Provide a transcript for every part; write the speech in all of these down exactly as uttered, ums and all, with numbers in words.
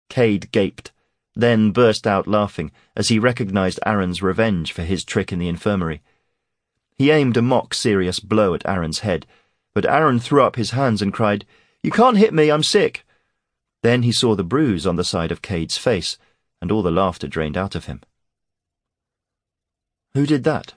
Cade gaped, then burst out laughing as he recognized Aaron's revenge for his trick in the infirmary. He aimed a mock-serious blow at Aaron's head, but Aaron threw up his hands and cried, "You can't hit me, I'm sick." Then he saw the bruise on the side of Cade's face, and all the laughter drained out of him. "Who did that?"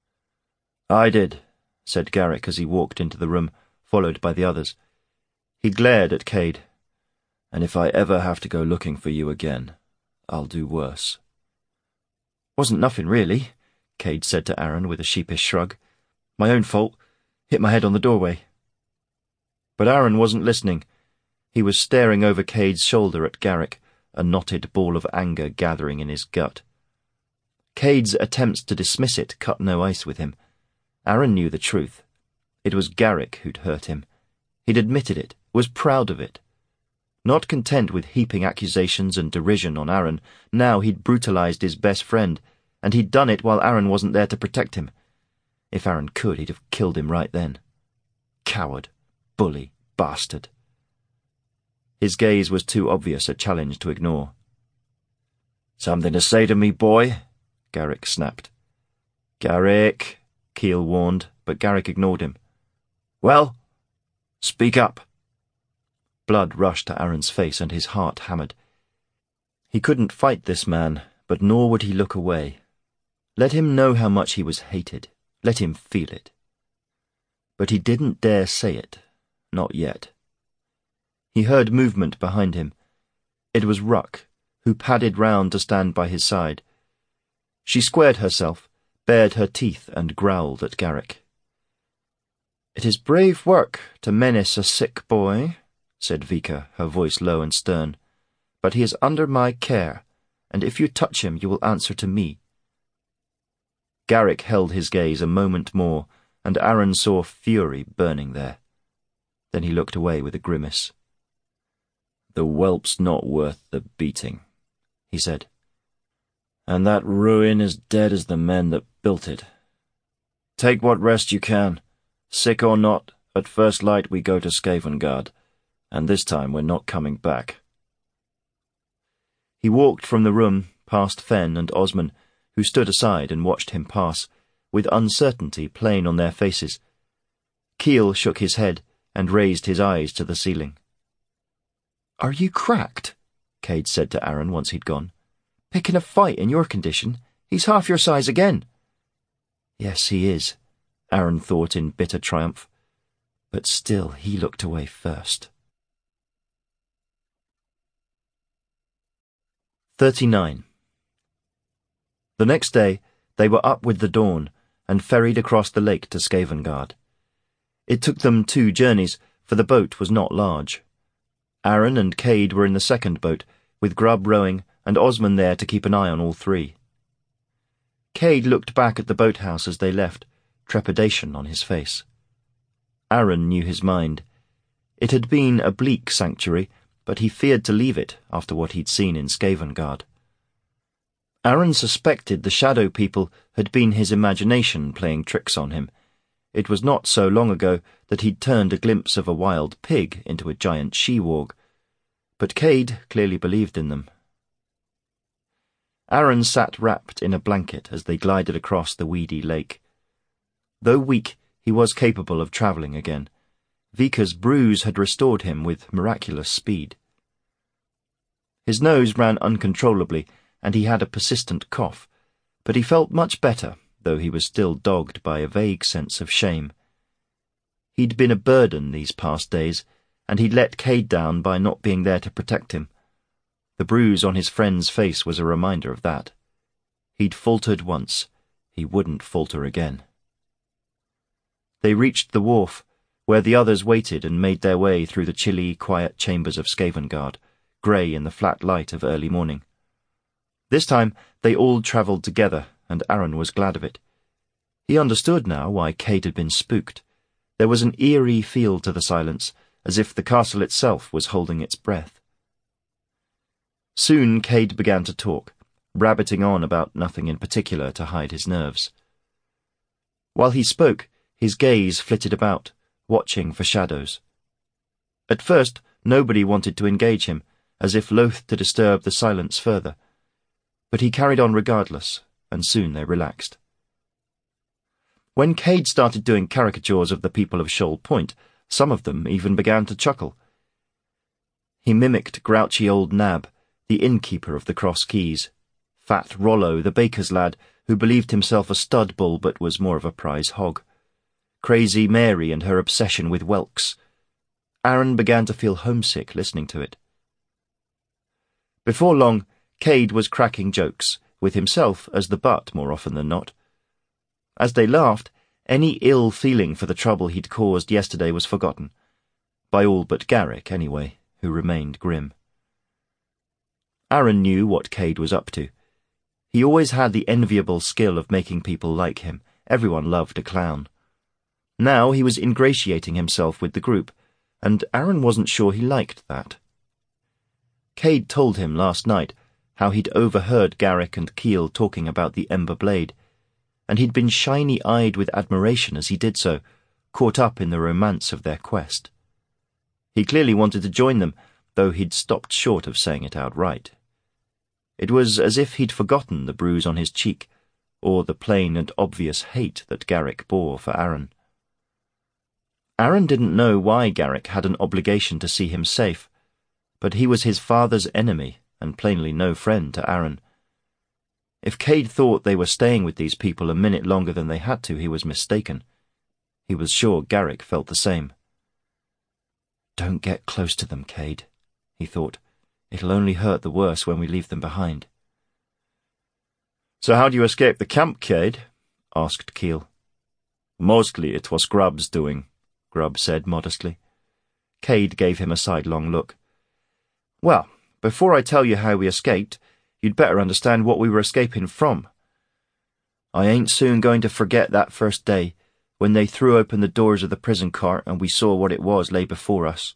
"I did," said Garrick as he walked into the room, followed by the others. He glared at Cade. "And if I ever have to go looking for you again, I'll do worse." "Wasn't nothing, really," Cade said to Aaron with a sheepish shrug. "My own fault. Hit my head on the doorway." But Aaron wasn't listening. He was staring over Cade's shoulder at Garrick, a knotted ball of anger gathering in his gut. Cade's attempts to dismiss it cut no ice with him. Aaron knew the truth. It was Garrick who'd hurt him. He'd admitted it, was proud of it. Not content with heaping accusations and derision on Aaron, now he'd brutalized his best friend, and he'd done it while Aaron wasn't there to protect him. If Aaron could, he'd have killed him right then. Coward, bully, bastard. His gaze was too obvious a challenge to ignore. "Something to say to me, boy?" Garrick snapped. "Garrick," Keel warned, but Garrick ignored him. "Well? Speak up." Blood rushed to Aaron's face and his heart hammered. He couldn't fight this man, but nor would he look away. Let him know how much he was hated. Let him feel it. But he didn't dare say it. Not yet. He heard movement behind him. It was Ruck, who padded round to stand by his side. She squared herself, bared her teeth, and growled at Garrick. "It is brave work to menace a sick boy," said Vika, her voice low and stern. "But he is under my care, and if you touch him you will answer to me." Garrick held his gaze a moment more, and Aaron saw fury burning there. Then he looked away with a grimace. "The whelp's not worth the beating," he said. "And that ruin is dead as the men that built it. Take what rest you can. Sick or not, at first light we go to Skavengard, and this time we're not coming back." He walked from the room, past Fenn and Osman, who stood aside and watched him pass, with uncertainty plain on their faces. Keel shook his head and raised his eyes to the ceiling. "Are you cracked?" Cade said to Aaron once he'd gone. "Picking a fight in your condition? He's half your size again." Yes, he is, Aaron thought in bitter triumph. But still he looked away first. Thirty-nine. The next day they were up with the dawn and ferried across the lake to Skavengard. It took them two journeys, for the boat was not large. Aaron and Cade were in the second boat, with Grubb rowing and Osman there to keep an eye on all three. Cade looked back at the boathouse as they left, trepidation on his face. Aaron knew his mind. It had been a bleak sanctuary, but he feared to leave it after what he'd seen in Skavengard. Aaron suspected the Shadow People had been his imagination playing tricks on him. It was not so long ago that he'd turned a glimpse of a wild pig into a giant she-warg, but Cade clearly believed in them. Aaron sat wrapped in a blanket as they glided across the weedy lake. Though weak, he was capable of travelling again. Vika's bruise had restored him with miraculous speed. His nose ran uncontrollably, and he had a persistent cough, but he felt much better, though he was still dogged by a vague sense of shame. He'd been a burden these past days, and he'd let Cade down by not being there to protect him. The bruise on his friend's face was a reminder of that. He'd faltered once. He wouldn't falter again. They reached the wharf, where the others waited and made their way through the chilly, quiet chambers of Skavengard, grey in the flat light of early morning. This time they all travelled together, and Aaron was glad of it. He understood now why Cade had been spooked. There was an eerie feel to the silence, as if the castle itself was holding its breath. Soon Cade began to talk, rabbiting on about nothing in particular to hide his nerves. While he spoke, his gaze flitted about, watching for shadows. At first, nobody wanted to engage him, as if loath to disturb the silence further. But he carried on regardless, and soon they relaxed. When Cade started doing caricatures of the people of Shoal Point, some of them even began to chuckle. He mimicked grouchy old Nab, the innkeeper of the Cross Keys, fat Rollo, the baker's lad, who believed himself a stud bull but was more of a prize hog, crazy Mary and her obsession with whelks. Aaron began to feel homesick listening to it. Before long, Cade was cracking jokes, with himself as the butt more often than not. As they laughed, any ill feeling for the trouble he'd caused yesterday was forgotten, by all but Garrick, anyway, who remained grim. Aaron knew what Cade was up to. He always had the enviable skill of making people like him. Everyone loved a clown. Now he was ingratiating himself with the group, and Aaron wasn't sure he liked that. Cade told him last night how he'd overheard Garrick and Keel talking about the Ember Blade, and he'd been shiny-eyed with admiration as he did so, caught up in the romance of their quest. He clearly wanted to join them, though he'd stopped short of saying it outright. It was as if he'd forgotten the bruise on his cheek, or the plain and obvious hate that Garrick bore for Aaron. Aaron didn't know why Garrick had an obligation to see him safe, but he was his father's enemy, and plainly no friend to Aaron. If Cade thought they were staying with these people a minute longer than they had to, he was mistaken. He was sure Garrick felt the same. "Don't get close to them, Cade," he thought. "It'll only hurt the worse when we leave them behind." "So how do you escape the camp, Cade?" asked Keel. "Mostly it was Grubb's doing," Grubb said modestly. Cade gave him a sidelong look. "Well, before I tell you how we escaped, you'd better understand what we were escaping from. I ain't soon going to forget that first day, when they threw open the doors of the prison cart and we saw what it was lay before us."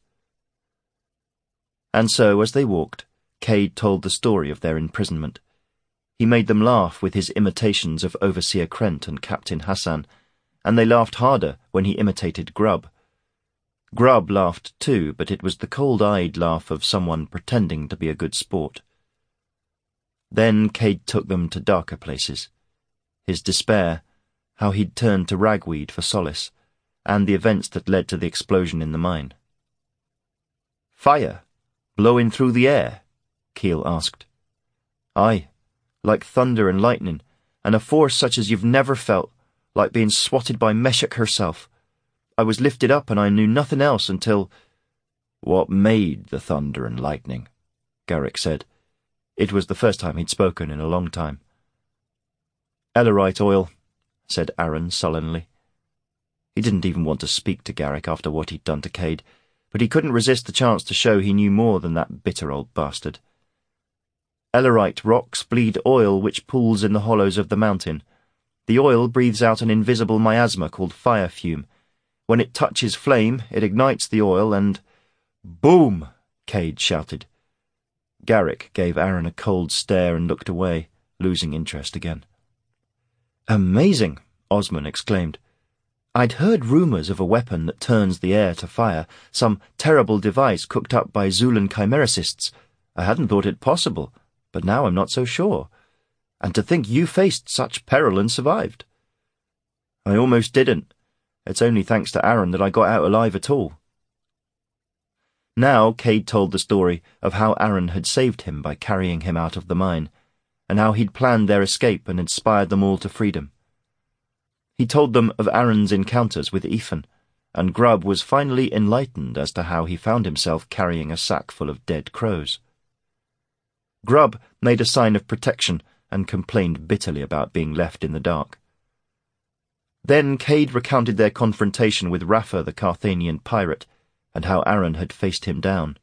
And so, as they walked, Cade told the story of their imprisonment. He made them laugh with his imitations of Overseer Krent and Captain Hassan, and they laughed harder when he imitated Grubb. Grubb laughed too, but it was the cold-eyed laugh of someone pretending to be a good sport. Then Cade took them to darker places. His despair, how he'd turned to ragweed for solace, and the events that led to the explosion in the mine. "Fire? Blowing through the air?" Keel asked. "Aye, like thunder and lightning, and a force such as you've never felt, like being swatted by Meshach herself. I was lifted up and I knew nothing else until—" "What made the thunder and lightning?" Garrick said. It was the first time he'd spoken in a long time. "Ellerite oil," said Aaron sullenly. He didn't even want to speak to Garrick after what he'd done to Cade, but he couldn't resist the chance to show he knew more than that bitter old bastard. "Ellerite rocks bleed oil which pools in the hollows of the mountain. The oil breathes out an invisible miasma called fire fume. When it touches flame, it ignites the oil and—" "Boom!" Cade shouted. Garrick gave Aaron a cold stare and looked away, losing interest again. "Amazing!" Osman exclaimed. "I'd heard rumours of a weapon that turns the air to fire, some terrible device cooked up by Zulan chimericists. I hadn't thought it possible, but now I'm not so sure. And to think you faced such peril and survived." "I almost didn't. It's only thanks to Aaron that I got out alive at all." Now Cade told the story of how Aaron had saved him by carrying him out of the mine, and how he'd planned their escape and inspired them all to freedom. He told them of Aaron's encounters with Ethan, and Grubb was finally enlightened as to how he found himself carrying a sack full of dead crows. Grubb made a sign of protection and complained bitterly about being left in the dark. Then Cade recounted their confrontation with Rafa the Carthanian pirate, and how Aaron had faced him down.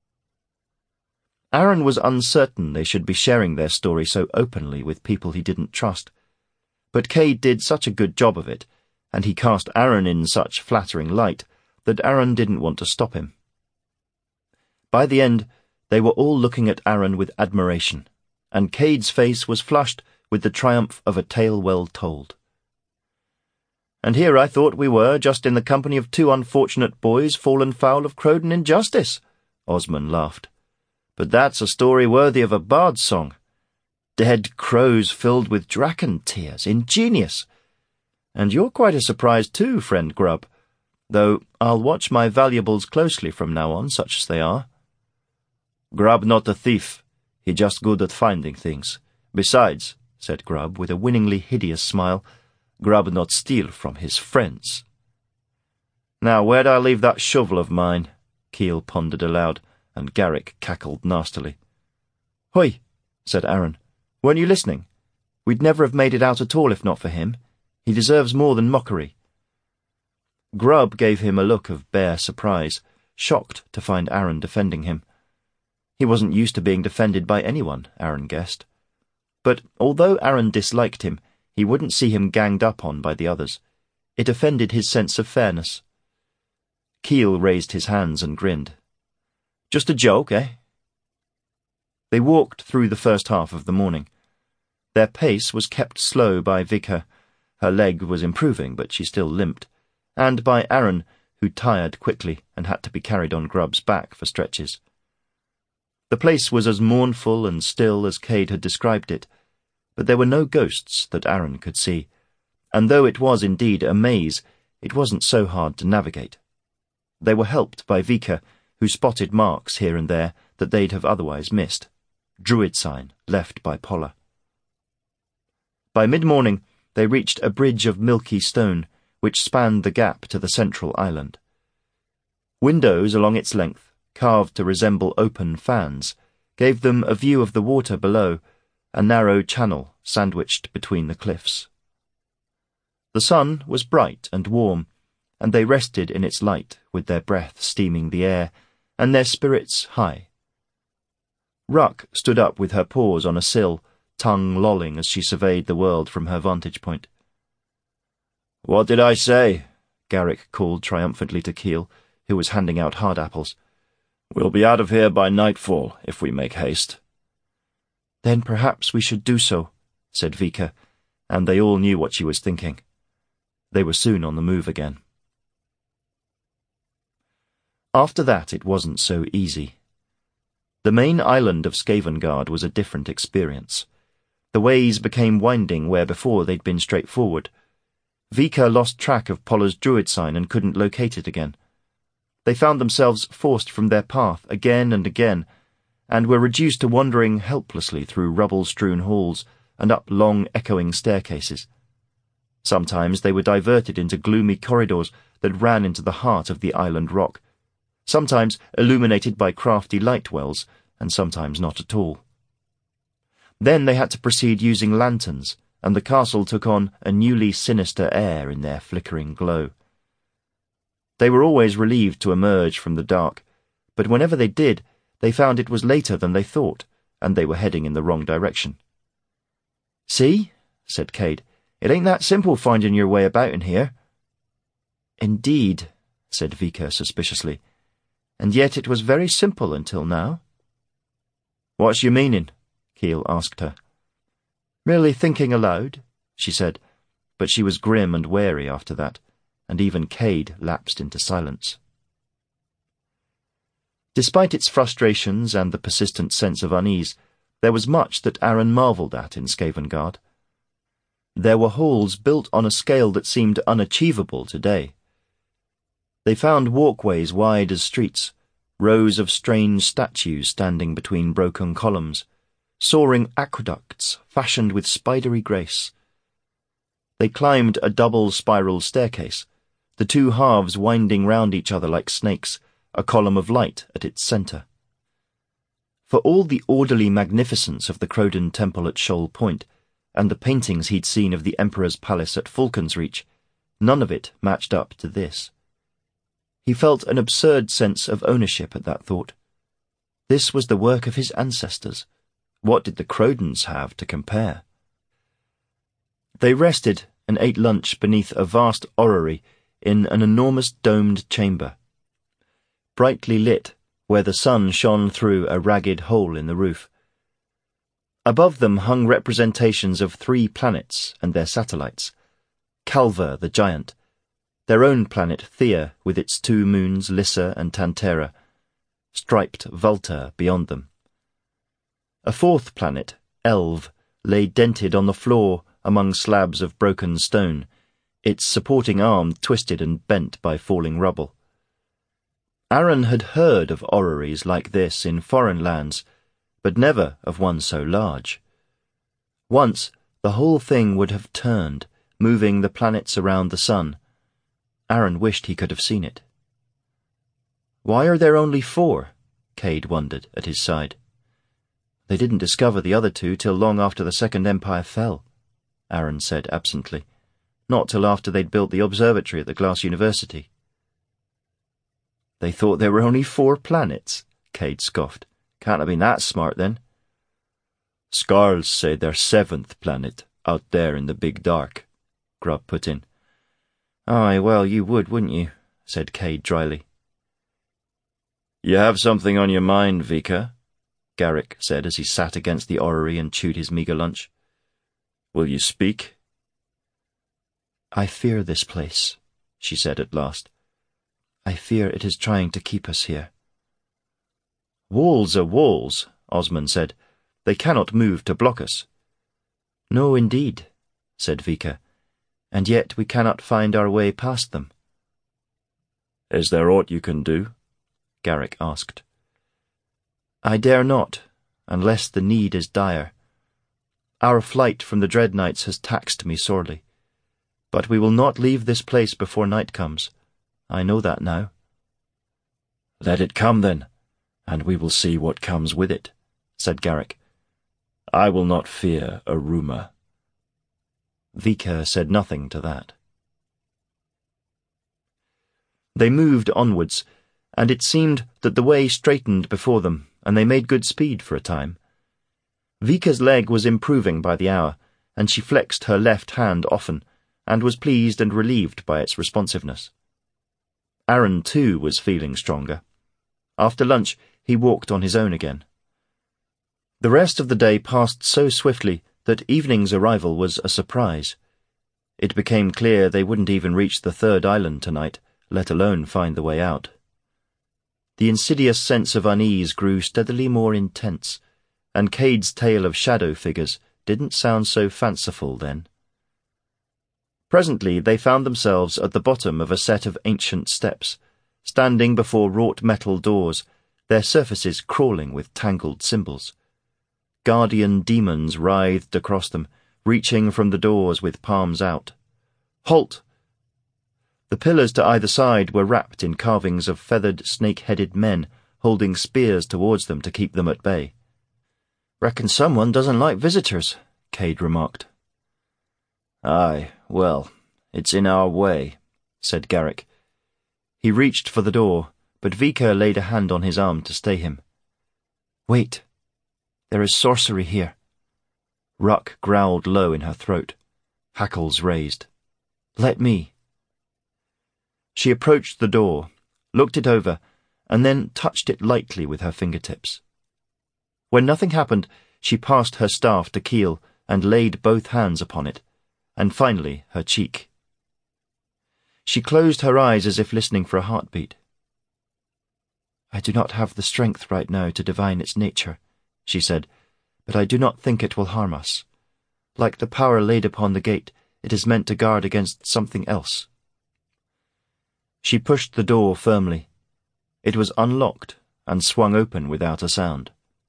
Aaron was uncertain they should be sharing their story so openly with people he didn't trust, but Cade did such a good job of it, and he cast Aaron in such flattering light, that Aaron didn't want to stop him. By the end, they were all looking at Aaron with admiration, and Cade's face was flushed with the triumph of a tale well told. "And here I thought we were, just in the company of two unfortunate boys fallen foul of Crowden injustice," Osman laughed. but that's a story worthy of a bard's song. Dead crows filled with draken tears. Ingenious. And you're quite a surprise too, friend Grubb, though I'll watch my valuables closely from now on, such as they are. Grubb not a thief. He just good at finding things. Besides, said Grubb with a winningly hideous smile, Grubb not steal from his friends. Now where'd I leave that shovel of mine? Keel pondered aloud, and Garrick cackled nastily. Hoi, said Aaron. Weren't you listening? We'd never have made it out at all if not for him. He deserves more than mockery. Grubb gave him a look of bare surprise, shocked to find Aaron defending him. He wasn't used to being defended by anyone, Aaron guessed. But although Aaron disliked him, he wouldn't see him ganged up on by the others. It offended his sense of fairness. Keel raised his hands and grinned. Just a joke, eh? They walked through the first half of the morning. Their pace was kept slow by Vika. Her leg was improving, but she still limped, and by Aaron, who tired quickly and had to be carried on Grubb's back for stretches. The place was as mournful and still as Cade had described it, but there were no ghosts that Aaron could see, and though it was indeed a maze, it wasn't so hard to navigate. They were helped by Vika, who spotted marks here and there that they'd have otherwise missed. Druid sign left by Polla. By mid-morning, they reached a bridge of milky stone, which spanned the gap to the central island. Windows along its length, carved to resemble open fans, gave them a view of the water below, a narrow channel sandwiched between the cliffs. The sun was bright and warm, and they rested in its light, with their breath steaming the air, and their spirits high. Ruck stood up with her paws on a sill, tongue lolling as she surveyed the world from her vantage point. "What did I say?" Garrick called triumphantly to Keel, who was handing out hard apples. "We'll be out of here by nightfall, if we make haste." "Then perhaps we should do so," said Vika, and they all knew what she was thinking. They were soon on the move again. After that it wasn't so easy. The main island of Skavengard was a different experience. The ways became winding where before they'd been straightforward. Vika lost track of Polla's druid sign and couldn't locate it again. They found themselves forced from their path again and again, and were reduced to wandering helplessly through rubble-strewn halls and up long echoing staircases. Sometimes they were diverted into gloomy corridors that ran into the heart of the island rock, sometimes illuminated by crafty light wells, and sometimes not at all. Then they had to proceed using lanterns, and the castle took on a newly sinister air in their flickering glow. They were always relieved to emerge from the dark, but whenever they did, they found it was later than they thought, and they were heading in the wrong direction. "See," said Cade, "it ain't that simple finding your way about in here." "Indeed," said Vika suspiciously, "and yet it was very simple until now." "What's your meaning?" Keel asked her. "Merely thinking aloud," she said, but she was grim and wary after that, and even Cade lapsed into silence. Despite its frustrations and the persistent sense of unease, there was much that Aaron marvelled at in Skavengard. There were halls built on a scale that seemed unachievable today. They found walkways wide as streets, rows of strange statues standing between broken columns, soaring aqueducts fashioned with spidery grace. They climbed a double spiral staircase, the two halves winding round each other like snakes, a column of light at its centre. For all the orderly magnificence of the Crowden Temple at Shoal Point, and the paintings he'd seen of the Emperor's palace at Falcon's Reach, none of it matched up to this. He felt an absurd sense of ownership at that thought. This was the work of his ancestors. What did the Crowdens have to compare? They rested and ate lunch beneath a vast orrery in an enormous domed chamber, brightly lit where the sun shone through a ragged hole in the roof. Above them hung representations of three planets and their satellites, Calver the giant, their own planet Thea with its two moons Lissa and Tantera, striped Vulta beyond them, A fourth planet, Elv, lay dented on the floor among slabs of broken stone, its supporting arm twisted and bent by falling rubble. Aaron had heard of orreries like this in foreign lands, but never of one so large. Once, the whole thing would have turned, moving the planets around the sun. Aaron wished he could have seen it. Why are there only four? Cade wondered at his side. They didn't discover the other two till long after the Second Empire fell, Aaron said absently. Not till after they'd built the observatory at the Glass University. They thought there were only four planets, Cade scoffed. Can't have been that smart, then. Skarls say their seventh planet, out there in the big dark, Grubb put in. Aye, well, you would, wouldn't you? Said Cade dryly. You have something on your mind, Vika, Garrick said as he sat against the orrery and chewed his meagre lunch. Will you speak? I fear this place, she said at last. I fear it is trying to keep us here. Walls are walls, Osman said. They cannot move to block us. No, indeed, said Vika, and yet we cannot find our way past them. Is there aught you can do? Garrick asked. I dare not, unless the need is dire. Our flight from the Dreadnights has taxed me sorely. But we will not leave this place before night comes. I know that now. Let it come, then, and we will see what comes with it, said Garrick. I will not fear Aruma. Vika said nothing to that. They moved onwards, and it seemed that the way straightened before them, and they made good speed for a time. Vika's leg was improving by the hour, and she flexed her left hand often, and was pleased and relieved by its responsiveness. Aaron, too, was feeling stronger. After lunch, he walked on his own again. The rest of the day passed so swiftly that evening's arrival was a surprise. It became clear they wouldn't even reach the third island tonight, let alone find the way out. The insidious sense of unease grew steadily more intense, and Cade's tale of shadow figures didn't sound so fanciful then. Presently they found themselves at the bottom of a set of ancient steps, standing before wrought metal doors, their surfaces crawling with tangled symbols. Guardian demons writhed across them, reaching from the doors with palms out. Halt! The pillars to either side were wrapped in carvings of feathered, snake-headed men, holding spears towards them to keep them at bay. Reckon someone doesn't like visitors, Cade remarked. Aye, well, it's in our way, said Garrick. He reached for the door, but Vika laid a hand on his arm to stay him. Wait. There is sorcery here. Ruck growled low in her throat, hackles raised. Let me. She approached the door, looked it over, and then touched it lightly with her fingertips. When nothing happened, she passed her staff to Keel and laid both hands upon it, and finally her cheek. She closed her eyes as if listening for a heartbeat. I do not have the strength right now to divine its nature, she said, but I do not think it will harm us. Like the power laid upon the gate, it is meant to guard against something else. She pushed the door firmly. It was unlocked and swung open without a sound.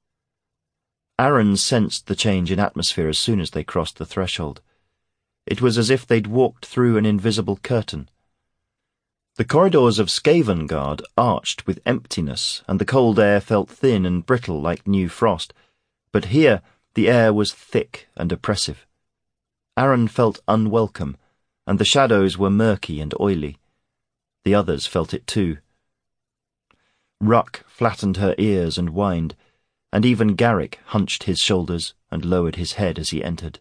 Aaron sensed the change in atmosphere as soon as they crossed the threshold. It was as if they'd walked through an invisible curtain. The corridors of Skavengard arched with emptiness, and the cold air felt thin and brittle like new frost, but here the air was thick and oppressive. Aaron felt unwelcome, and the shadows were murky and oily. The others felt it too. Ruck flattened her ears and whined, and even Garrick hunched his shoulders and lowered his head as he entered.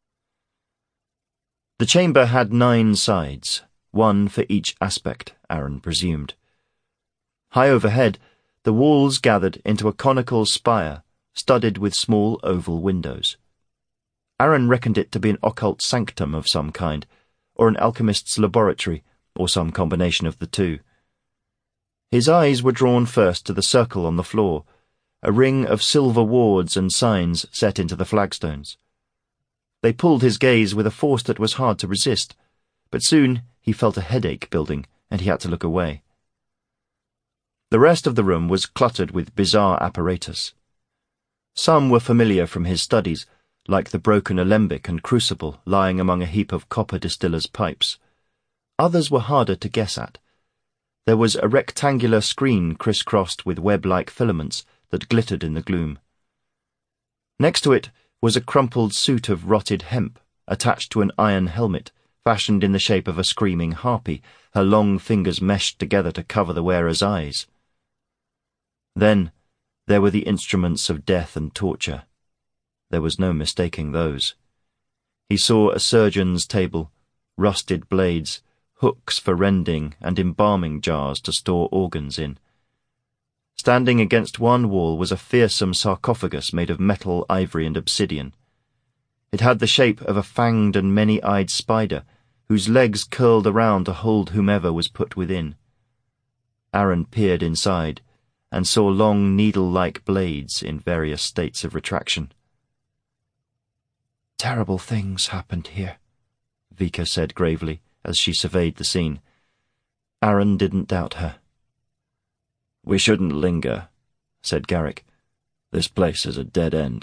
The chamber had nine sides, one for each aspect, Aaron presumed. High overhead, the walls gathered into a conical spire, studded with small oval windows. Aaron reckoned it to be an occult sanctum of some kind, or an alchemist's laboratory, or some combination of the two. His eyes were drawn first to the circle on the floor, a ring of silver wards and signs set into the flagstones. They pulled his gaze with a force that was hard to resist, but soon he felt a headache building, and he had to look away. The rest of the room was cluttered with bizarre apparatus. Some were familiar from his studies, like the broken alembic and crucible lying among a heap of copper distiller's pipes. Others were harder to guess at. There was a rectangular screen crisscrossed with web-like filaments that glittered in the gloom. Next to it was a crumpled suit of rotted hemp, attached to an iron helmet, fashioned in the shape of a screaming harpy, her long fingers meshed together to cover the wearer's eyes. Then there were the instruments of death and torture. There was no mistaking those. He saw a surgeon's table, rusted blades, hooks for rending and embalming jars to store organs in. Standing against one wall was a fearsome sarcophagus made of metal, ivory, and obsidian. It had the shape of a fanged and many-eyed spider, whose legs curled around to hold whomever was put within. Aaron peered inside, and saw long needle-like blades in various states of retraction. "Terrible things happened here," Vika said gravely, as she surveyed the scene. Aaron didn't doubt her. "We shouldn't linger," said Garrick. "This place is a dead end."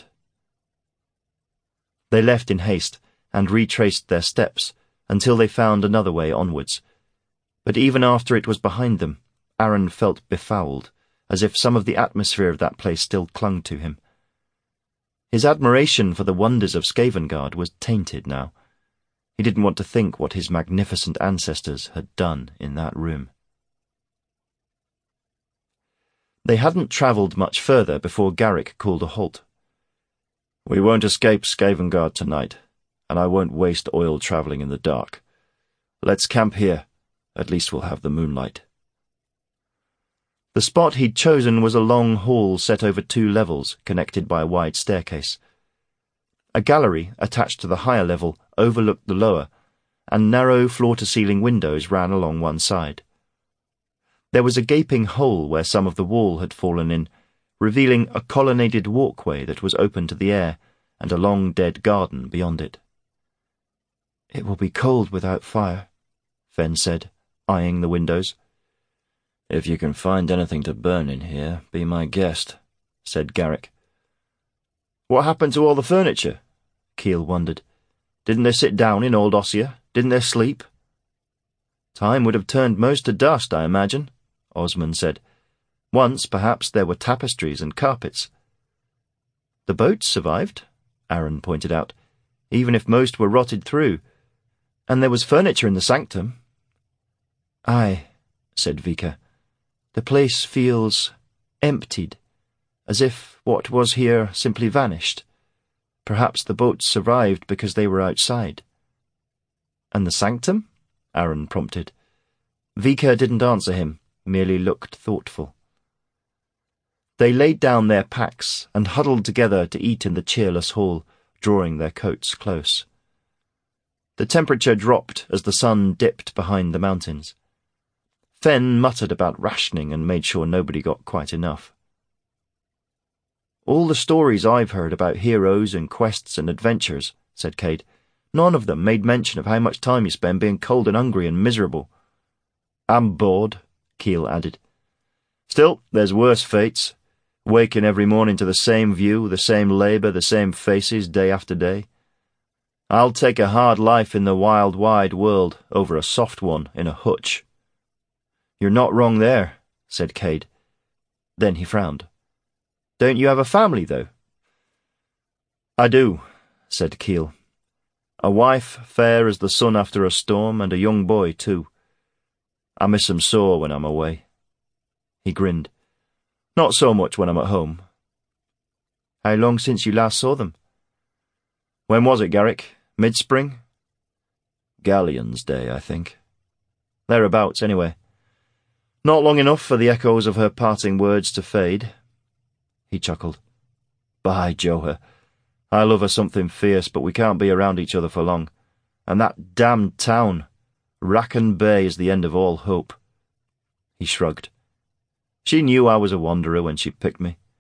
They left in haste, and retraced their steps, until they found another way onwards. But even after it was behind them, Aaron felt befouled, as if some of the atmosphere of that place still clung to him. His admiration for the wonders of Skavengard was tainted now. He didn't want to think what his magnificent ancestors had done in that room. They hadn't travelled much further before Garrick called a halt. "We won't escape Skavengard tonight, and I won't waste oil travelling in the dark. Let's camp here. At least we'll have the moonlight." The spot he'd chosen was a long hall set over two levels, connected by a wide staircase. A gallery, attached to the higher level, overlooked the lower, and narrow floor-to-ceiling windows ran along one side. There was a gaping hole where some of the wall had fallen in, revealing a colonnaded walkway that was open to the air, and a long dead garden beyond it. "It will be cold without fire," Fenn said, eyeing the windows. "If you can find anything to burn in here, be my guest," said Garrick. "What happened to all the furniture?" Keel wondered. "Didn't they sit down in old Ossia? Didn't they sleep?" "Time would have turned most to dust, I imagine," Osmond said. "Once, perhaps, there were tapestries and carpets." "The boats survived," Aaron pointed out, "even if most were rotted through. And there was furniture in the sanctum." "Aye," said Vika. "The place feels emptied, as if what was here simply vanished. Perhaps the boats survived because they were outside." "And the sanctum?" Aaron prompted. Vika didn't answer him, merely looked thoughtful. They laid down their packs and huddled together to eat in the cheerless hall, drawing their coats close. The temperature dropped as the sun dipped behind the mountains. Fenn muttered about rationing and made sure nobody got quite enough. "All the stories I've heard about heroes and quests and adventures," said Cade, "none of them made mention of how much time you spend being cold and hungry and miserable." "I'm bored," Keel added. "Still, there's worse fates. Waking every morning to the same view, the same labour, the same faces, day after day. I'll take a hard life in the wild, wide world over a soft one in a hutch." "You're not wrong there," said Cade. Then he frowned. "Don't you have a family, though?" "I do," said Keel. "A wife fair as the sun after a storm, and a young boy, too. I miss 'em sore when I'm away." He grinned. "Not so much when I'm at home." "How long since you last saw them?" "When was it, Garrick? Mid-spring?" "Galleon's Day, I think." "Thereabouts, anyway. Not long enough for the echoes of her parting words to fade." He chuckled. "By Joher, I love her something fierce, but we can't be around each other for long. And that damned town! Racken Bay is the end of all hope." He shrugged. "She knew I was a wanderer when she picked me.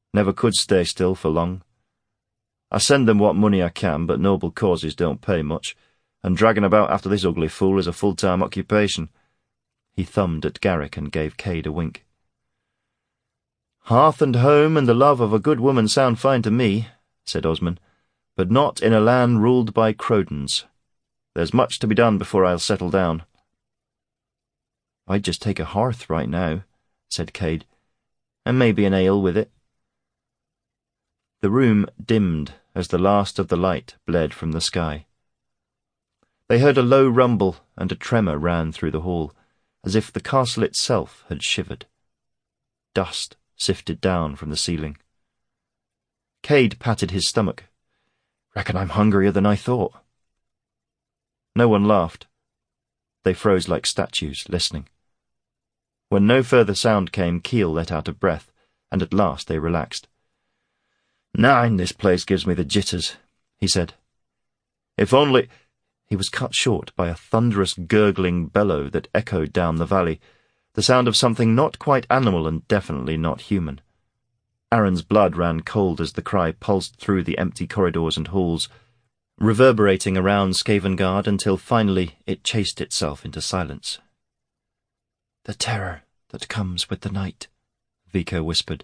Never could stay still for long. I send them what money I can, but noble causes don't pay much, and dragging about after this ugly fool is a full-time occupation." He thumbed at Garrick and gave Cade a wink. "Hearth and home and the love of a good woman sound fine to me," said Osmond, "but not in a land ruled by Crodens. There's much to be done before I'll settle down." "I'd just take a hearth right now," said Cade, "and maybe an ale with it." The room dimmed as the last of the light bled from the sky. They heard a low rumble, and a tremor ran through the hall, as if the castle itself had shivered. Dust sifted down from the ceiling. Cade patted his stomach. "Reckon I'm hungrier than I thought." No one laughed. They froze like statues, listening. When no further sound came, Keel let out a breath, and at last they relaxed. "Nine, this place gives me the jitters," he said. "If only—" He was cut short by a thunderous gurgling bellow that echoed down the valley, the sound of something not quite animal and definitely not human. Aaron's blood ran cold as the cry pulsed through the empty corridors and halls, reverberating around Skavengard until finally it chased itself into silence. "The terror that comes with the night," Vika whispered.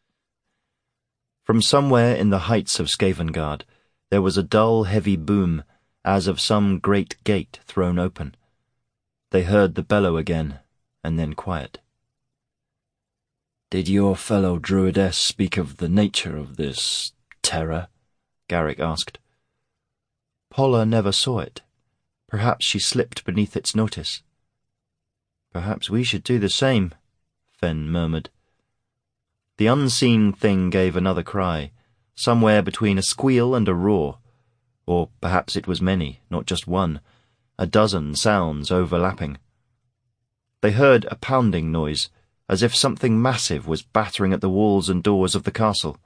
From somewhere in the heights of Skavengard there was a dull, heavy boom, as of some great gate thrown open. They heard the bellow again, and then quiet. "Did your fellow druidess speak of the nature of this terror?" Garrick asked. "Paula never saw it. Perhaps she slipped beneath its notice." "Perhaps we should do the same," Fenn murmured. The unseen thing gave another cry, somewhere between a squeal and a roar. Or perhaps it was many, not just one, a dozen sounds overlapping. They heard a pounding noise, as if something massive was battering at the walls and doors of the castle.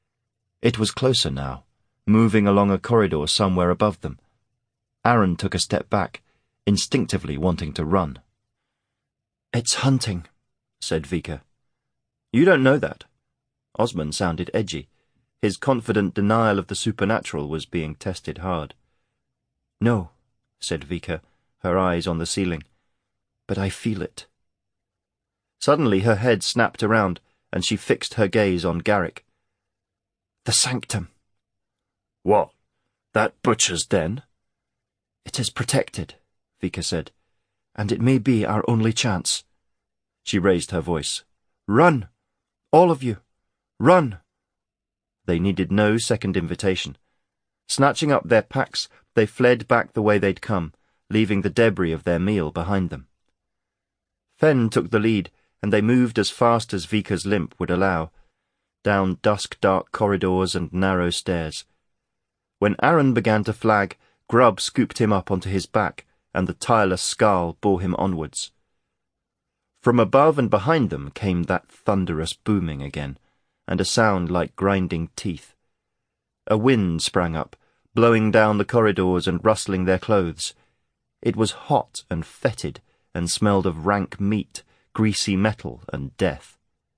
It was closer now, moving along a corridor somewhere above them. Aaron took a step back, instinctively wanting to run. "It's hunting," said Vika. "You don't know that." Osmond sounded edgy. His confident denial of the supernatural was being tested hard. "No," said Vika, her eyes on the ceiling. "But I feel it." Suddenly her head snapped around, and she fixed her gaze on Garrick. "The sanctum." "What? That butcher's den?" "It is protected," Vika said, "and it may be our only chance." She raised her voice. "Run! All of you! Run!" They needed no second invitation. Snatching up their packs, they fled back the way they'd come, leaving the debris of their meal behind them. Fenn took the lead, and they moved as fast as Vika's limp would allow, down dusk-dark corridors and narrow stairs. When Aaron began to flag, Grubb scooped him up onto his back, and the tireless Skarl bore him onwards. From above and behind them came that thunderous booming again, and a sound like grinding teeth. A wind sprang up, blowing down the corridors and rustling their clothes. It was hot and fetid, and smelled of rank meat, greasy metal, and death.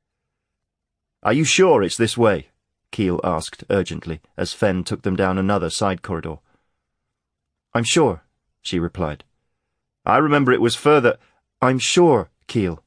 "Are you sure it's this way?" Keel asked urgently, as Fenn took them down another side corridor. "I'm sure," she replied. "I remember it was further—" "I'm sure, Keel."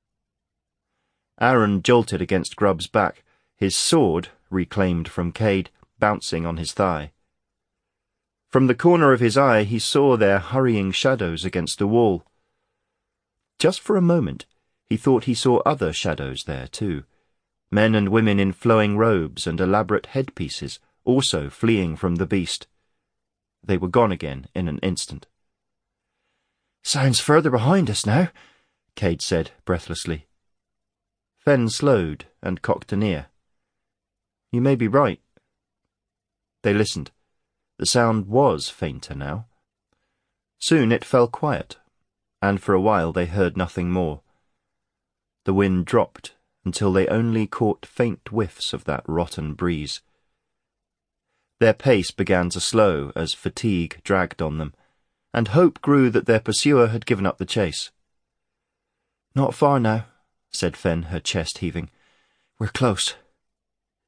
Aaron jolted against Grubb's back, his sword, reclaimed from Cade, bouncing on his thigh. From the corner of his eye he saw their hurrying shadows against the wall. Just for a moment he thought he saw other shadows there too, men and women in flowing robes and elaborate headpieces, also fleeing from the beast. They were gone again in an instant. "Sounds further behind us now," Cade said breathlessly. Fenn slowed and cocked an ear. "You may be right." They listened. The sound was fainter now. Soon it fell quiet, and for a while they heard nothing more. The wind dropped until they only caught faint whiffs of that rotten breeze. Their pace began to slow as fatigue dragged on them, and hope grew that their pursuer had given up the chase. "Not far now," said Fenn, her chest heaving. "We're close."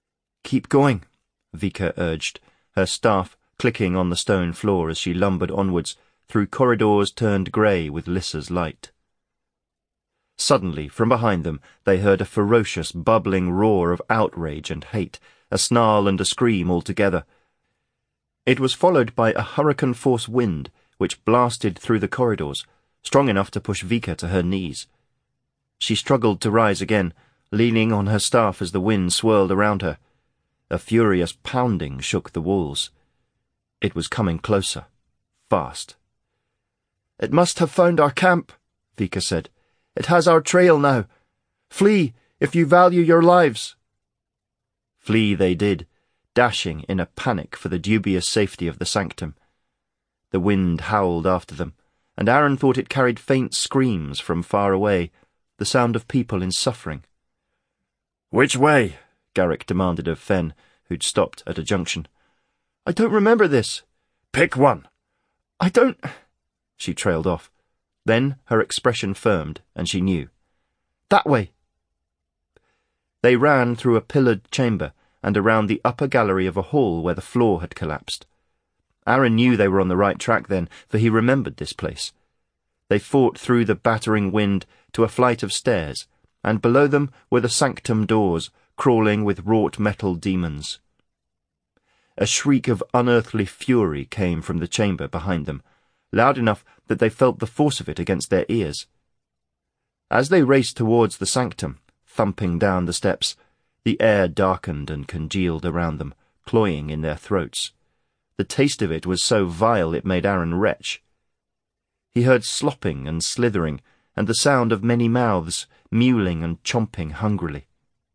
Keep going, Vika urged, her staff clicking on the stone floor as she lumbered onwards through corridors turned grey with Lissa's light. Suddenly, from behind them, they heard a ferocious, bubbling roar of outrage and hate, a snarl and a scream all together. It was followed by a hurricane-force wind, which blasted through the corridors, strong enough to push Vika to her knees. She struggled to rise again, leaning on her staff as the wind swirled around her. A furious pounding shook the walls. It was coming closer, fast. "It must have found our camp," Vika said. "It has our trail now. Flee, if you value your lives." Flee they did, dashing in a panic for the dubious safety of the sanctum. The wind howled after them, and Aaron thought it carried faint screams from far away, the sound of people in suffering. "Which way?" Garrick demanded of Fenn, who'd stopped at a junction. "I don't remember this." "Pick one." "I don't—" She trailed off. Then her expression firmed, and she knew. "That way." They ran through a pillared chamber and around the upper gallery of a hall where the floor had collapsed. Aaron knew they were on the right track then, for he remembered this place. They fought through the battering wind to a flight of stairs, and below them were the sanctum doors, crawling with wrought metal demons. A shriek of unearthly fury came from the chamber behind them, loud enough that they felt the force of it against their ears. As they raced towards the sanctum, thumping down the steps, the air darkened and congealed around them, cloying in their throats. The taste of it was so vile it made Aaron retch. He heard slopping and slithering, and the sound of many mouths, mewling and chomping hungrily.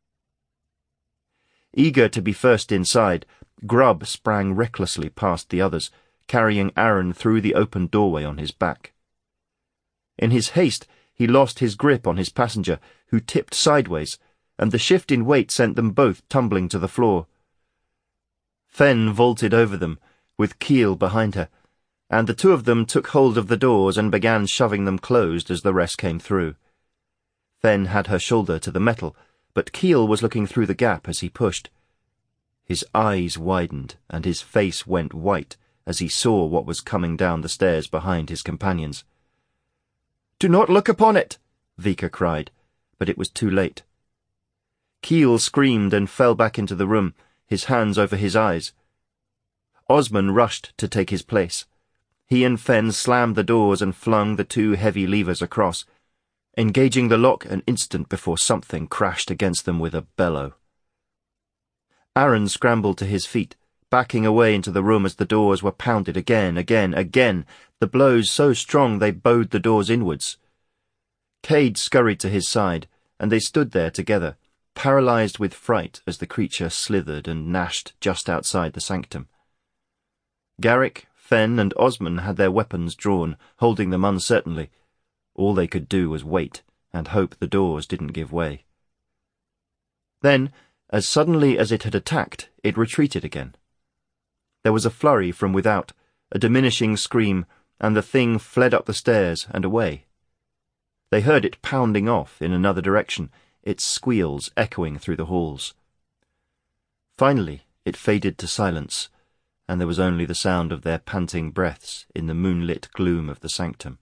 Eager to be first inside, Grubb sprang recklessly past the others, carrying Aaron through the open doorway on his back. In his haste, he lost his grip on his passenger, who tipped sideways, and the shift in weight sent them both tumbling to the floor. Fenn vaulted over them, with Keel behind her, and the two of them took hold of the doors and began shoving them closed as the rest came through. Fenn had her shoulder to the metal, but Keel was looking through the gap as he pushed. His eyes widened, and his face went white as he saw what was coming down the stairs behind his companions. "Do not look upon it!" Vika cried, but it was too late. Keel screamed and fell back into the room, his hands over his eyes. Osman rushed to take his place. He and Fenn slammed the doors and flung the two heavy levers across, engaging the lock an instant before something crashed against them with a bellow. Aaron scrambled to his feet, backing away into the room as the doors were pounded again, again, again, the blows so strong they bowed the doors inwards. Cade scurried to his side, and they stood there together, paralysed with fright as the creature slithered and gnashed just outside the sanctum. Garrick, Fenn, and Osman had their weapons drawn, holding them uncertainly. All they could do was wait, and hope the doors didn't give way. Then, as suddenly as it had attacked, it retreated again. There was a flurry from without, a diminishing scream, and the thing fled up the stairs and away. They heard it pounding off in another direction, its squeals echoing through the halls. Finally, it faded to silence, and there was only the sound of their panting breaths in the moonlit gloom of the sanctum.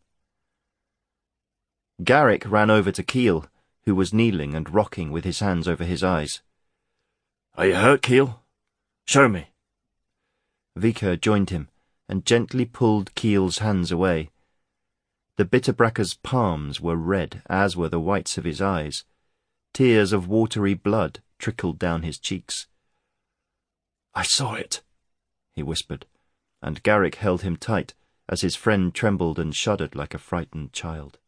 Garrick ran over to Keel, who was kneeling and rocking with his hands over his eyes. "Are you hurt, Keel? Show me." Vika joined him, and gently pulled Keel's hands away. The Bitterbracker's palms were red, as were the whites of his eyes. Tears of watery blood trickled down his cheeks. "I saw it," he whispered, and Garrick held him tight as his friend trembled and shuddered like a frightened child.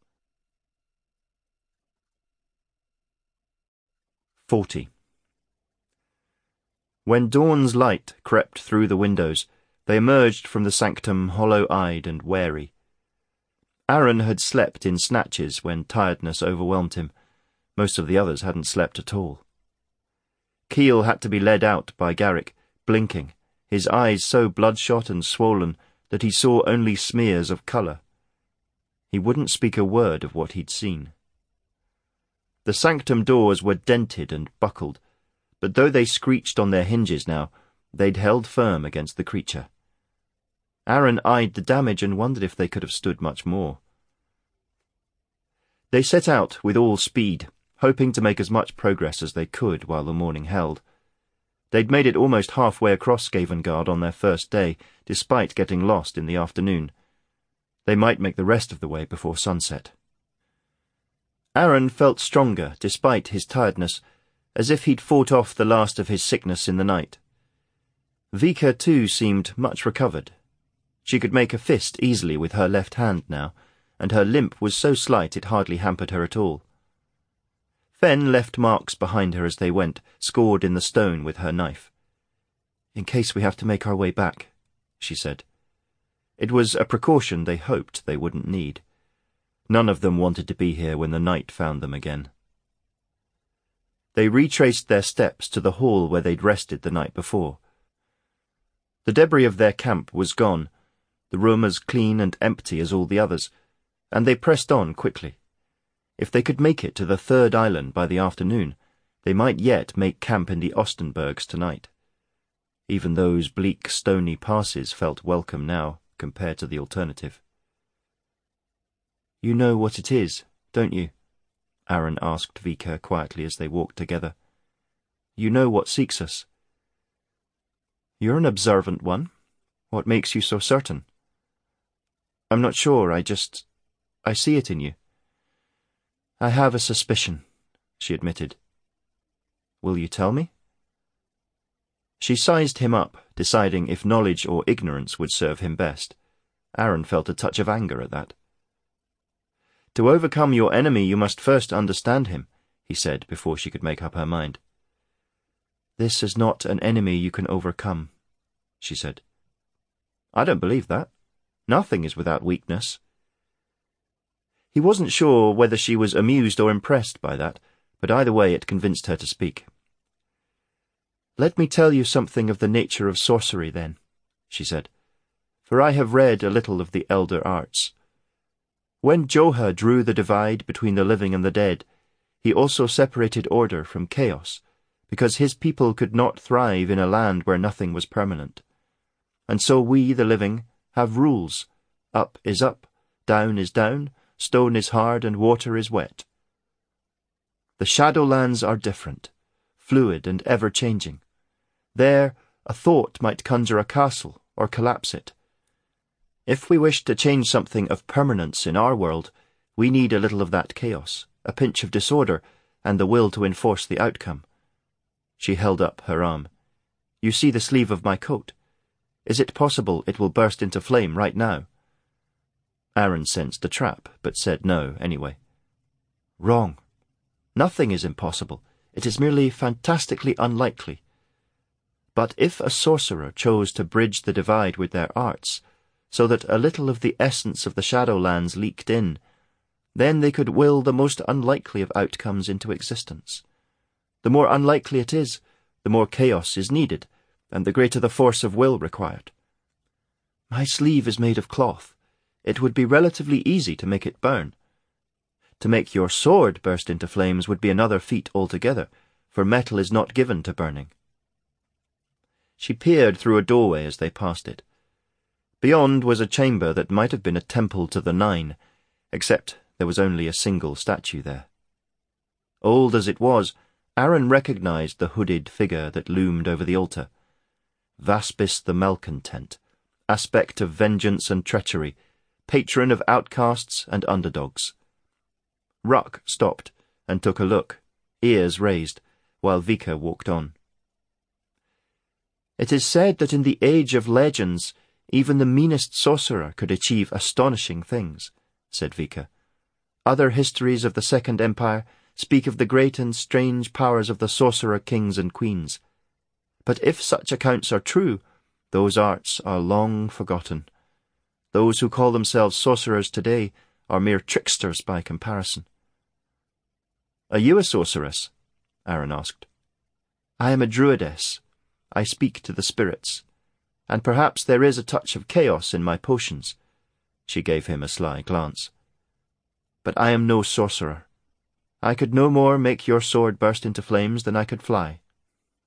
Forty. When dawn's light crept through the windows, they emerged from the sanctum hollow-eyed and wary. Aaron had slept in snatches when tiredness overwhelmed him. Most of the others hadn't slept at all. Keel had to be led out by Garrick, blinking, his eyes so bloodshot and swollen that he saw only smears of colour. He wouldn't speak a word of what he'd seen. The sanctum doors were dented and buckled, but though they screeched on their hinges now, they'd held firm against the creature. Aaron eyed the damage and wondered if they could have stood much more. They set out with all speed, hoping to make as much progress as they could while the morning held. They'd made it almost halfway across Skavengard on their first day, despite getting lost in the afternoon. They might make the rest of the way before sunset. Aaron felt stronger, despite his tiredness, as if he'd fought off the last of his sickness in the night. Vika, too, seemed much recovered. She could make a fist easily with her left hand now, and her limp was so slight it hardly hampered her at all. Fenn left marks behind her as they went, scored in the stone with her knife. "In case we have to make our way back," she said. It was a precaution they hoped they wouldn't need. None of them wanted to be here when the night found them again. They retraced their steps to the hall where they'd rested the night before. The debris of their camp was gone, the room as clean and empty as all the others, and they pressed on quickly. If they could make it to the third island by the afternoon, they might yet make camp in the Ostenburgs tonight. Even those bleak, stony passes felt welcome now, compared to the alternative. "You know what it is, don't you?" Aaron asked Vika quietly as they walked together. "You know what seeks us." "You're an observant one. What makes you so certain?" "I'm not sure, I just... I see it in you." "I have a suspicion," she admitted. "Will you tell me?" She sized him up, deciding if knowledge or ignorance would serve him best. Aaron felt a touch of anger at that. "To overcome your enemy you must first understand him," he said before she could make up her mind. "This is not an enemy you can overcome," she said. "I don't believe that. Nothing is without weakness." He wasn't sure whether she was amused or impressed by that, but either way it convinced her to speak. "Let me tell you something of the nature of sorcery, then," she said, "for I have read a little of the elder arts. When Johar drew the divide between the living and the dead, he also separated order from chaos, because his people could not thrive in a land where nothing was permanent. And so we, the living, have rules. Up is up, down is down, stone is hard and water is wet. The Shadowlands are different, fluid and ever-changing. There, a thought might conjure a castle or collapse it. If we wish to change something of permanence in our world, we need a little of that chaos, a pinch of disorder, and the will to enforce the outcome." She held up her arm. "You see the sleeve of my coat? Is it possible it will burst into flame right now?" Aaron sensed a trap, but said no anyway. "Wrong. Nothing is impossible. It is merely fantastically unlikely. But if a sorcerer chose to bridge the divide with their arts, so that a little of the essence of the Shadowlands leaked in, then they could will the most unlikely of outcomes into existence. The more unlikely it is, the more chaos is needed, and the greater the force of will required. My sleeve is made of cloth. It would be relatively easy to make it burn. To make your sword burst into flames would be another feat altogether, for metal is not given to burning." She peered through a doorway as they passed it. Beyond was a chamber that might have been a temple to the Nine, except there was only a single statue there. Old as it was, Aaron recognized the hooded figure that loomed over the altar. Vaspis the Malcontent, aspect of vengeance and treachery, patron of outcasts and underdogs. Ruck stopped and took a look, ears raised, while Vika walked on. "It is said that in the age of legends, even the meanest sorcerer could achieve astonishing things," said Vika. "Other histories of the Second Empire speak of the great and strange powers of the sorcerer kings and queens. But if such accounts are true, those arts are long forgotten. Those who call themselves sorcerers today are mere tricksters by comparison." "Are you a sorceress?" Aaron asked. "I am a druidess. I speak to the spirits. And perhaps there is a touch of chaos in my potions." She gave him a sly glance. "But I am no sorcerer. I could no more make your sword burst into flames than I could fly."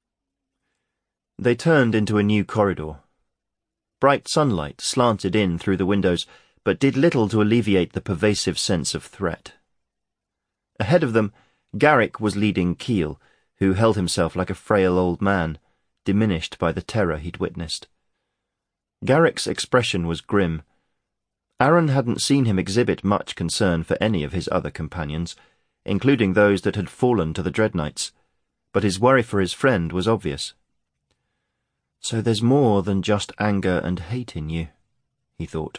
They turned into a new corridor. Bright sunlight slanted in through the windows, but did little to alleviate the pervasive sense of threat. Ahead of them, Garrick was leading Keel, who held himself like a frail old man, diminished by the terror he'd witnessed. Garrick's expression was grim. Aaron hadn't seen him exhibit much concern for any of his other companions, including those that had fallen to the Dreadnights, but his worry for his friend was obvious. "So there's more than just anger and hate in you," he thought.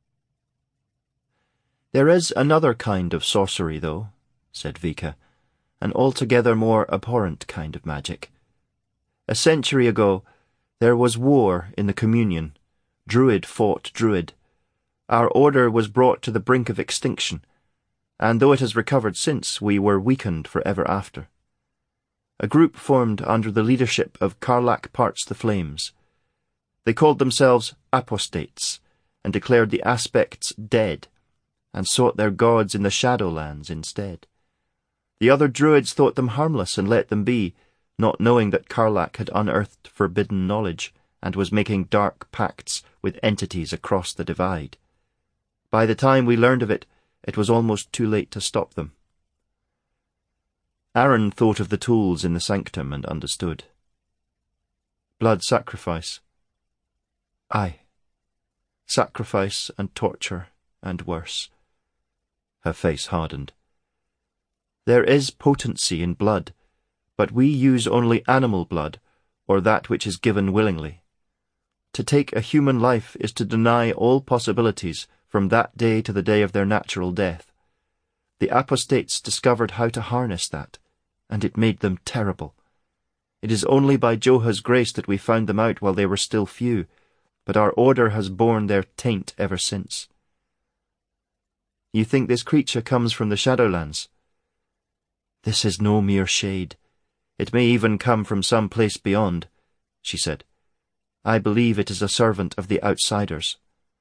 "There is another kind of sorcery, though," said Vika, "an altogether more abhorrent kind of magic. A century ago, there was war in the Communion. Druid fought Druid. Our order was brought to the brink of extinction, and though it has recovered since, we were weakened for ever after. A group formed under the leadership of Karlach Parts the Flames. They called themselves Apostates, and declared the aspects dead, and sought their gods in the Shadowlands instead. The other Druids thought them harmless and let them be, not knowing that Karlach had unearthed forbidden knowledge and was making dark pacts with entities across the divide. By the time we learned of it, it was almost too late to stop them." Aaron thought of the tools in the sanctum and understood. Blood sacrifice. Aye. Sacrifice and torture and worse. Her face hardened. "There is potency in blood, but we use only animal blood, or that which is given willingly. To take a human life is to deny all possibilities from that day to the day of their natural death. The apostates discovered how to harness that, and it made them terrible. It is only by Joha's grace that we found them out while they were still few, but our order has borne their taint ever since." "You think this creature comes from the Shadowlands?" "This is no mere shade. It may even come from some place beyond," she said. "I believe it is a servant of the Outsiders."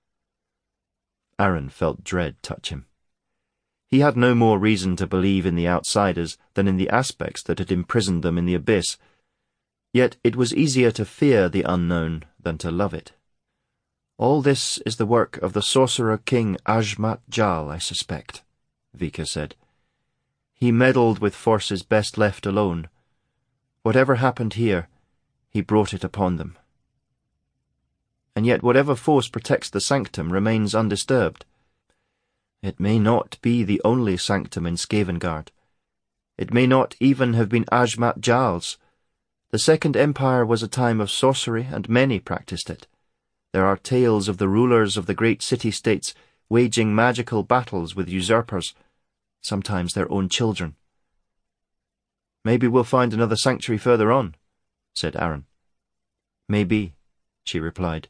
Aaron felt dread touch him. He had no more reason to believe in the Outsiders than in the aspects that had imprisoned them in the abyss, yet it was easier to fear the unknown than to love it. "All this is the work of the sorcerer king Ajmat Jal, I suspect," Vika said. "He meddled with forces best left alone. Whatever happened here, he brought it upon them. And yet whatever force protects the sanctum remains undisturbed. It may not be the only sanctum in Skavengard. It may not even have been Ajmat Jal's. The Second Empire was a time of sorcery, and many practiced it. There are tales of the rulers of the great city-states waging magical battles with usurpers, sometimes their own children." "Maybe we'll find another sanctuary further on," said Aaron. "Maybe," she replied.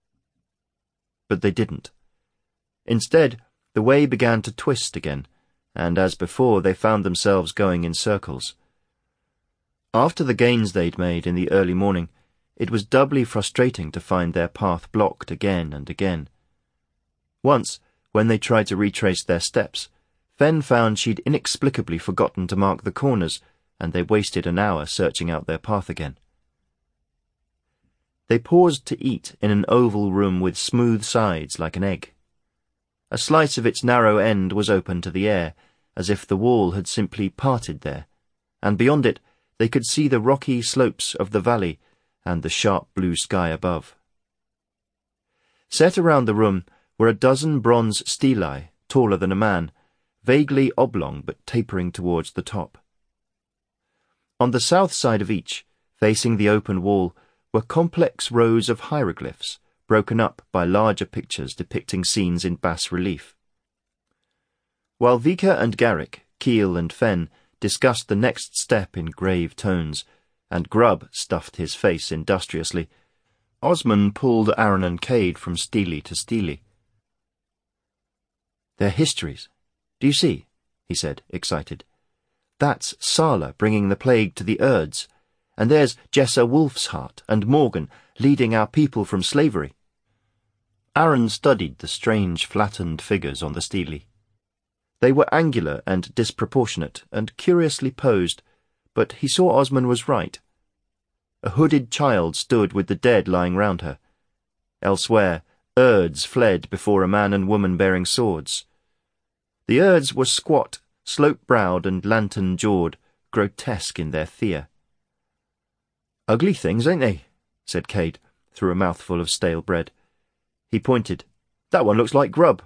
But they didn't. Instead, the way began to twist again, and as before they found themselves going in circles. After the gains they'd made in the early morning, it was doubly frustrating to find their path blocked again and again. Once, when they tried to retrace their steps, Fen found she'd inexplicably forgotten to mark the corners, and they wasted an hour searching out their path again. They paused to eat in an oval room with smooth sides like an egg. A slice of its narrow end was open to the air, as if the wall had simply parted there, and beyond it they could see the rocky slopes of the valley and the sharp blue sky above. Set around the room were a dozen bronze stelae, taller than a man, vaguely oblong but tapering towards the top. On the south side of each, facing the open wall, were complex rows of hieroglyphs, broken up by larger pictures depicting scenes in bas-relief. While Vika and Garrick, Keel and Fen discussed the next step in grave tones, and Grubb stuffed his face industriously, Osman pulled Aaron and Cade from stele to stele. "Their histories. Do you see?" he said, excited. "That's Sala bringing the plague to the Urds, and there's Jessa Wolfsheart and Morgan leading our people from slavery." Aaron studied the strange flattened figures on the stele. They were angular and disproportionate and curiously posed, but he saw Osman was right. A hooded child stood with the dead lying round her. Elsewhere, Urds fled before a man and woman bearing swords. The Urds were squat, slope-browed and lantern-jawed, grotesque in their fear. "Ugly things, ain't they?" said Cade, through a mouthful of stale bread. He pointed. "That one looks like grub."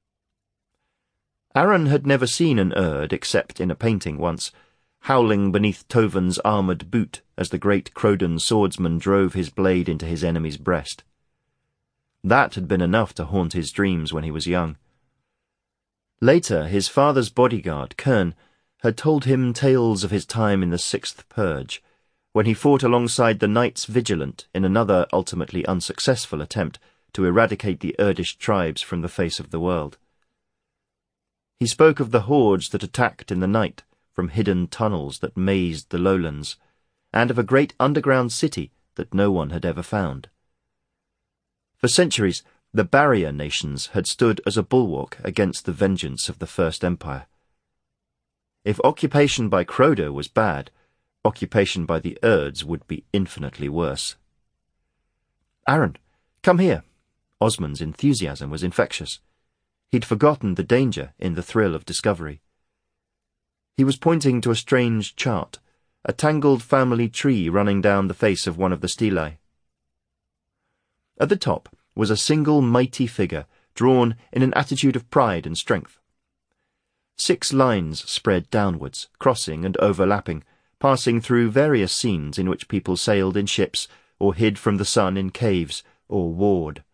Aaron had never seen an Urd except in a painting once, howling beneath Toven's armoured boot as the great Crodan swordsman drove his blade into his enemy's breast. That had been enough to haunt his dreams when he was young. Later, his father's bodyguard, Kern, had told him tales of his time in the Sixth Purge, when he fought alongside the Knights Vigilant in another ultimately unsuccessful attempt to eradicate the Urdish tribes from the face of the world. He spoke of the hordes that attacked in the night from hidden tunnels that mazed the lowlands, and of a great underground city that no one had ever found. For centuries, the barrier nations had stood as a bulwark against the vengeance of the First Empire. If occupation by Crota was bad, occupation by the Urds would be infinitely worse. "Aaron, come here." Osmond's enthusiasm was infectious. He'd forgotten the danger in the thrill of discovery. He was pointing to a strange chart, a tangled family tree running down the face of one of the stelae. At the top was a single mighty figure, drawn in an attitude of pride and strength. Six lines spread downwards, crossing and overlapping, passing through various scenes in which people sailed in ships, or hid from the sun in caves, or warred.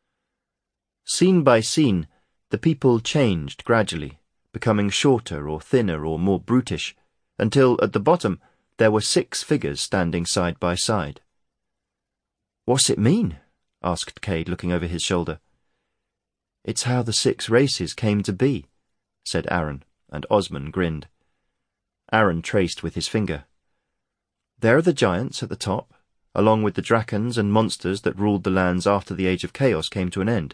Scene by scene, the people changed gradually, becoming shorter or thinner or more brutish, until at the bottom there were six figures standing side by side. "What's it mean?" asked Cade, looking over his shoulder. "It's how the six races came to be," said Aaron, and Osmond grinned. Aaron traced with his finger. "There are the giants at the top, along with the drakons and monsters that ruled the lands after the Age of Chaos came to an end."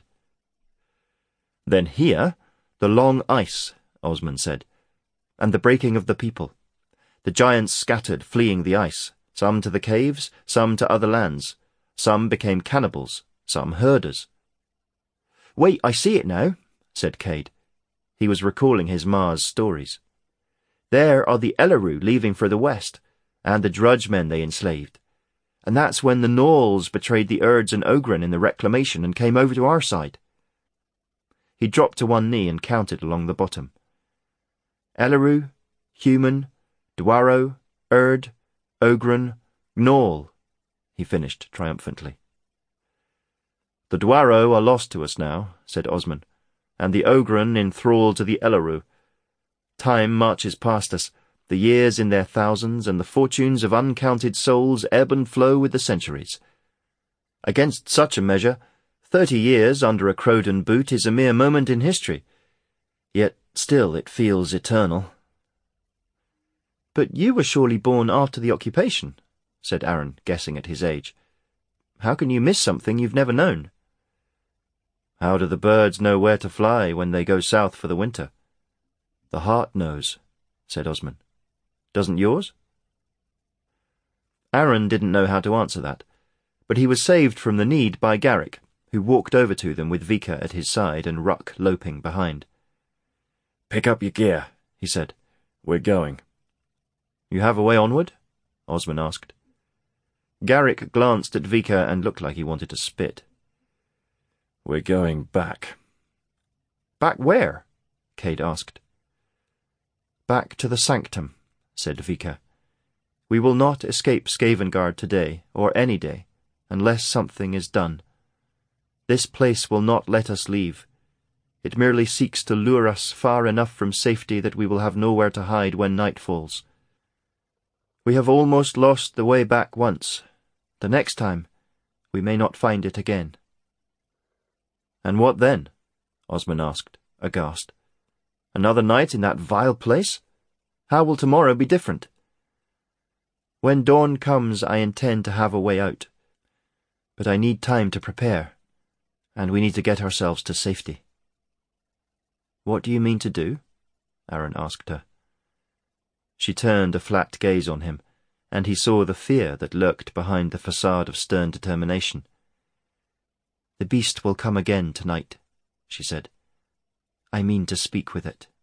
"Then here, the long ice," Osmond said, "and the breaking of the people. The giants scattered, fleeing the ice, some to the caves, some to other lands. Some became cannibals, some herders." "Wait, I see it now," said Cade. He was recalling his Mars stories. "There are the Elleru leaving for the west, and the drudge men they enslaved. And that's when the Gnolls betrayed the Urds and Oghren in the reclamation and came over to our side." He dropped to one knee and counted along the bottom. "Elleru, human, Dwaro, Urd, Oghren, Gnoll," he finished triumphantly. "The Dwaro are lost to us now," said Osmond, "and the Oghren enthralled to the Elleru. Time marches past us, the years in their thousands, and the fortunes of uncounted souls ebb and flow with the centuries. Against such a measure, thirty years under a Crodan boot is a mere moment in history, yet still it feels eternal." "But you were surely born after the occupation," said Aaron, guessing at his age. "How can you miss something you've never known?" "How do the birds know where to fly when they go south for the winter?" "The heart knows," said Osmond. "Doesn't yours?" Aaron didn't know how to answer that, but he was saved from the need by Garrick, who walked over to them with Vika at his side and Ruck loping behind. "Pick up your gear," he said. "We're going." "You have a way onward?" Osmond asked. Garrick glanced at Vika and looked like he wanted to spit. "We're going back." "Back where?" Cade asked. "Back to the sanctum," said Vika. "We will not escape Skavengard today, or any day, unless something is done. This place will not let us leave. It merely seeks to lure us far enough from safety that we will have nowhere to hide when night falls. We have almost lost the way back once. The next time, we may not find it again." "And what then?" Osmond asked, aghast. "Another night in that vile place? How will tomorrow be different?" "When dawn comes, I intend to have a way out. But I need time to prepare, and we need to get ourselves to safety." "What do you mean to do?" Aaron asked her. She turned a flat gaze on him, and he saw the fear that lurked behind the facade of stern determination. "The beast will come again tonight," she said. "I mean to speak with it."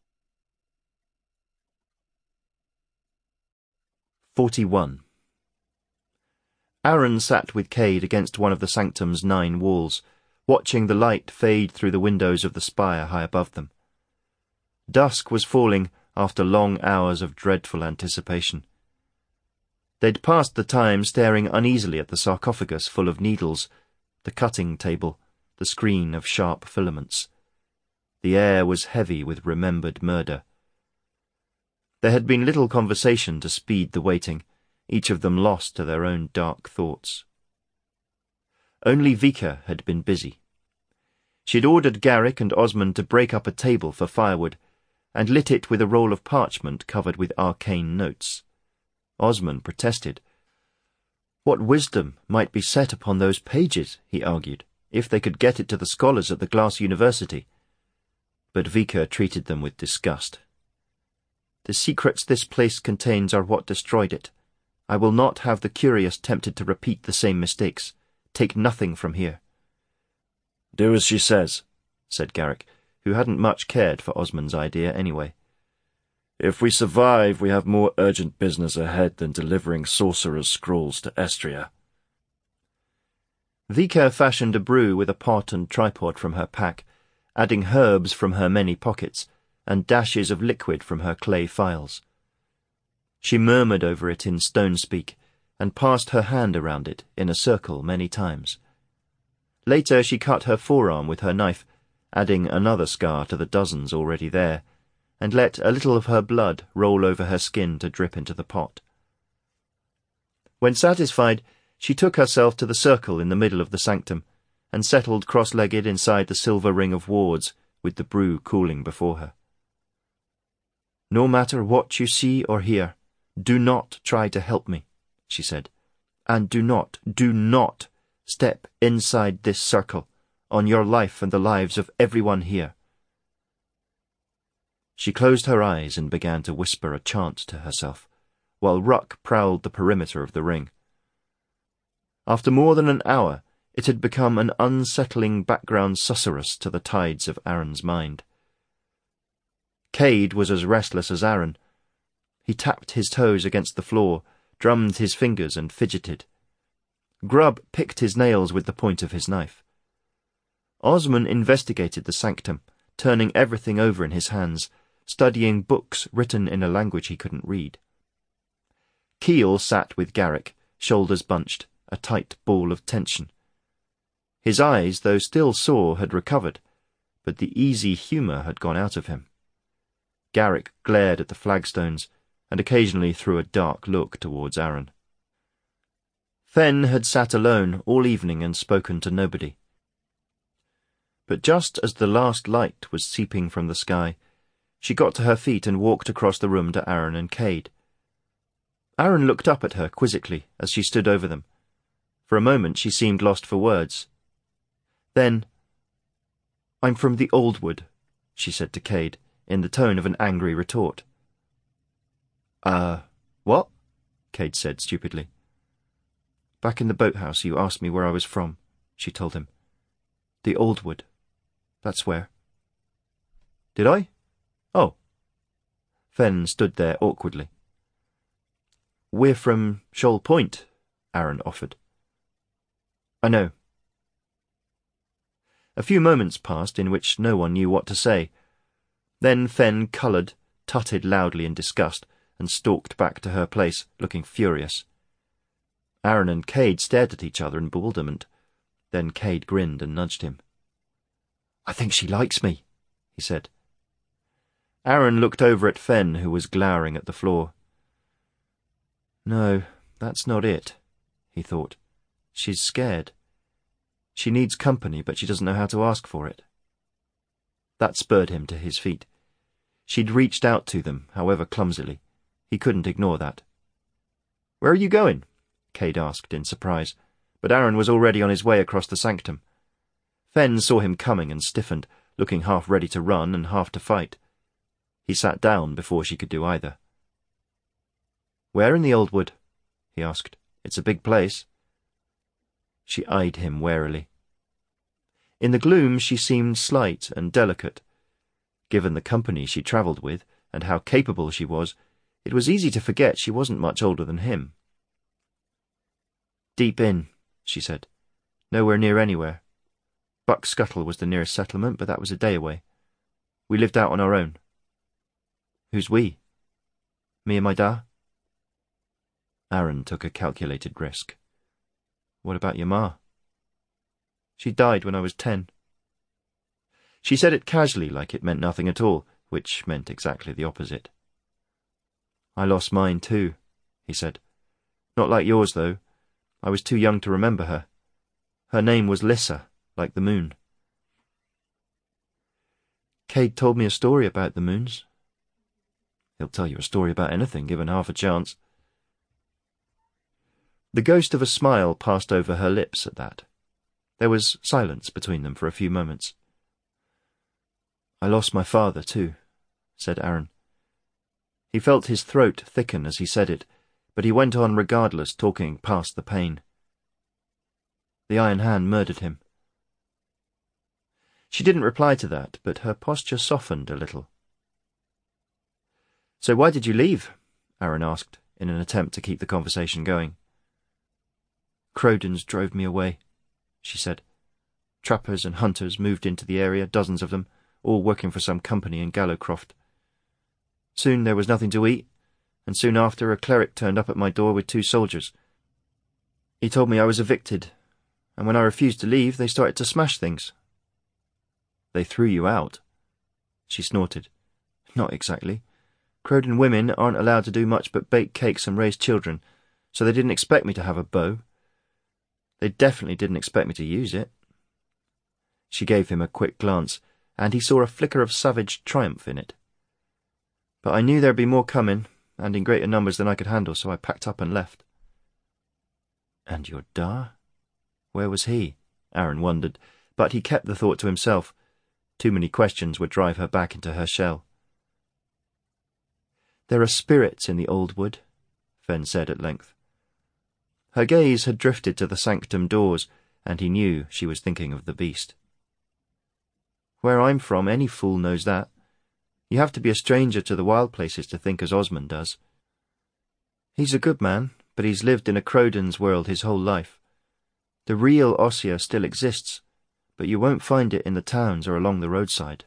Forty-one. Aaron sat with Cade against one of the sanctum's nine walls, watching the light fade through the windows of the spire high above them. Dusk was falling after long hours of dreadful anticipation. They'd passed the time staring uneasily at the sarcophagus full of needles, the cutting table, the screen of sharp filaments. The air was heavy with remembered murder. There had been little conversation to speed the waiting, each of them lost to their own dark thoughts. Only Vika had been busy. She had ordered Garrick and Osmond to break up a table for firewood, and lit it with a roll of parchment covered with arcane notes. Osmond protested. What wisdom might be set upon those pages, he argued, if they could get it to the scholars at the Glass University. But Vika treated them with disgust. "The secrets this place contains are what destroyed it. I will not have the curious tempted to repeat the same mistakes. Take nothing from here." "Do as she says," said Garrick, who hadn't much cared for Osmond's idea anyway. "If we survive, we have more urgent business ahead than delivering sorcerer's scrolls to Estria." Vika fashioned a brew with a pot and tripod from her pack, adding herbs from her many pockets, and dashes of liquid from her clay phials. She murmured over it in stone speak, and passed her hand around it in a circle many times. Later she cut her forearm with her knife, adding another scar to the dozens already there, and let a little of her blood roll over her skin to drip into the pot. When satisfied, she took herself to the circle in the middle of the sanctum, and settled cross-legged inside the silver ring of wards, with the brew cooling before her. "No matter what you see or hear, do not try to help me," she said. "And do not, do not step inside this circle, on your life and the lives of everyone here." She closed her eyes and began to whisper a chant to herself, while Ruck prowled the perimeter of the ring. After more than an hour, it had become an unsettling background susurrus to the tides of Aaron's mind. Cade was as restless as Aaron. He tapped his toes against the floor, drummed his fingers and fidgeted. Grubb picked his nails with the point of his knife. Osmond investigated the sanctum, turning everything over in his hands, studying books written in a language he couldn't read. Keel sat with Garrick, shoulders bunched, a tight ball of tension. His eyes, though still sore, had recovered, but the easy humour had gone out of him. Garrick glared at the flagstones, and occasionally threw a dark look towards Aaron. Fenn had sat alone all evening and spoken to nobody. But just as the last light was seeping from the sky, she got to her feet and walked across the room to Aaron and Cade. Aaron looked up at her quizzically as she stood over them. For a moment she seemed lost for words. Then, "I'm from the Old Wood," she said to Cade, in the tone of an angry retort. Uh, what? Cade said stupidly. "Back in the boathouse you asked me where I was from," she told him. "The Old Wood. That's where." "Did I? Oh." Fenn stood there awkwardly. "We're from Shoal Point," Aaron offered. "I know." A few moments passed in which no one knew what to say. Then Fenn coloured, tutted loudly in disgust, and stalked back to her place, looking furious. Aaron and Cade stared at each other in bewilderment. Then Cade grinned and nudged him. "I think she likes me," he said. Aaron looked over at Fenn, who was glowering at the floor. "No, that's not it," he thought. "She's scared. She needs company, but she doesn't know how to ask for it." That spurred him to his feet. She'd reached out to them, however clumsily. He couldn't ignore that. "Where are you going?" Cade asked in surprise, but Aaron was already on his way across the sanctum. Fenn saw him coming and stiffened, looking half ready to run and half to fight. He sat down before she could do either. "Where in the Old Wood?" he asked. "It's a big place." She eyed him warily. In the gloom she seemed slight and delicate. Given the company she travelled with, and how capable she was, it was easy to forget she wasn't much older than him. "Deep in," she said. "Nowhere near anywhere. Buck Scuttle was the nearest settlement, but that was a day away. We lived out on our own." "Who's we?" "Me and my da." Aaron took a calculated risk. "What about your ma?" "She died when I was ten." She said it casually, like it meant nothing at all, which meant exactly the opposite. "I lost mine too," he said. "Not like yours, though. I was too young to remember her. Her name was Lissa, like the moon." "Cade told me a story about the moons." "He'll tell you a story about anything, given half a chance." The ghost of a smile passed over her lips at that. There was silence between them for a few moments. "I lost my father, too," said Aaron. He felt his throat thicken as he said it, but he went on regardless, talking past the pain. "The Iron Hand murdered him." She didn't reply to that, but her posture softened a little. "So why did you leave?" Aaron asked, in an attempt to keep the conversation going. "Crowdens drove me away," she said. "Trappers and hunters moved into the area, dozens of them, all working for some company in Gallowcroft. Soon there was nothing to eat, and soon after a cleric turned up at my door with two soldiers. He told me I was evicted, and when I refused to leave, they started to smash things." "They threw you out?" She snorted. "Not exactly. Crowden women aren't allowed to do much but bake cakes and raise children, so they didn't expect me to have a bow. They definitely didn't expect me to use it." She gave him a quick glance, and he saw a flicker of savage triumph in it. "But I knew there'd be more coming, and in greater numbers than I could handle, so I packed up and left." "And your da? Where was he?" Aaron wondered, but he kept the thought to himself. Too many questions would drive her back into her shell. "There are spirits in the old wood," Fen said at length. Her gaze had drifted to the sanctum doors, and he knew she was thinking of the beast. "Where I'm from, any fool knows that. You have to be a stranger to the wild places to think as Osmond does. He's a good man, but he's lived in a Crowden's world his whole life. The real Ossia still exists, but you won't find it in the towns or along the roadside."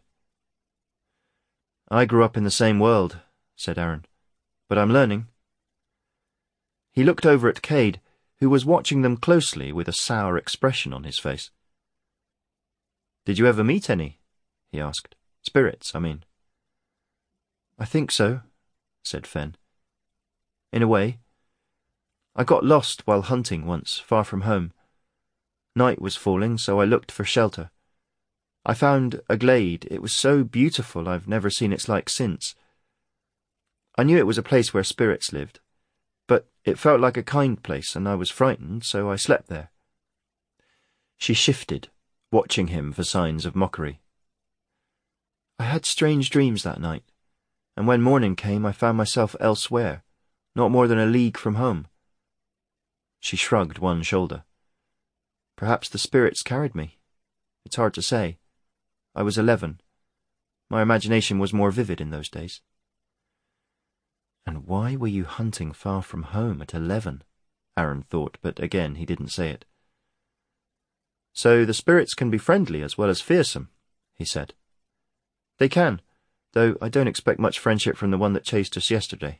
"I grew up in the same world," said Aaron, "but I'm learning." He looked over at Cade, who was watching them closely with a sour expression on his face. "Did you ever meet any?" he asked. "Spirits, I mean." "I think so," said Fen. "In a way. I got lost while hunting once, far from home. Night was falling, so I looked for shelter. I found a glade. It was so beautiful I've never seen its like since. I knew it was a place where spirits lived, but it felt like a kind place, and I was frightened, so I slept there." She shifted, watching him for signs of mockery. "I had strange dreams that night, and when morning came I found myself elsewhere, not more than a league from home." She shrugged one shoulder. "Perhaps the spirits carried me. It's hard to say. I was eleven. My imagination was more vivid in those days." "And why were you hunting far from home at eleven?" Aaron thought, but again he didn't say it. "So the spirits can be friendly as well as fearsome," he said. "They can, though I don't expect much friendship from the one that chased us yesterday."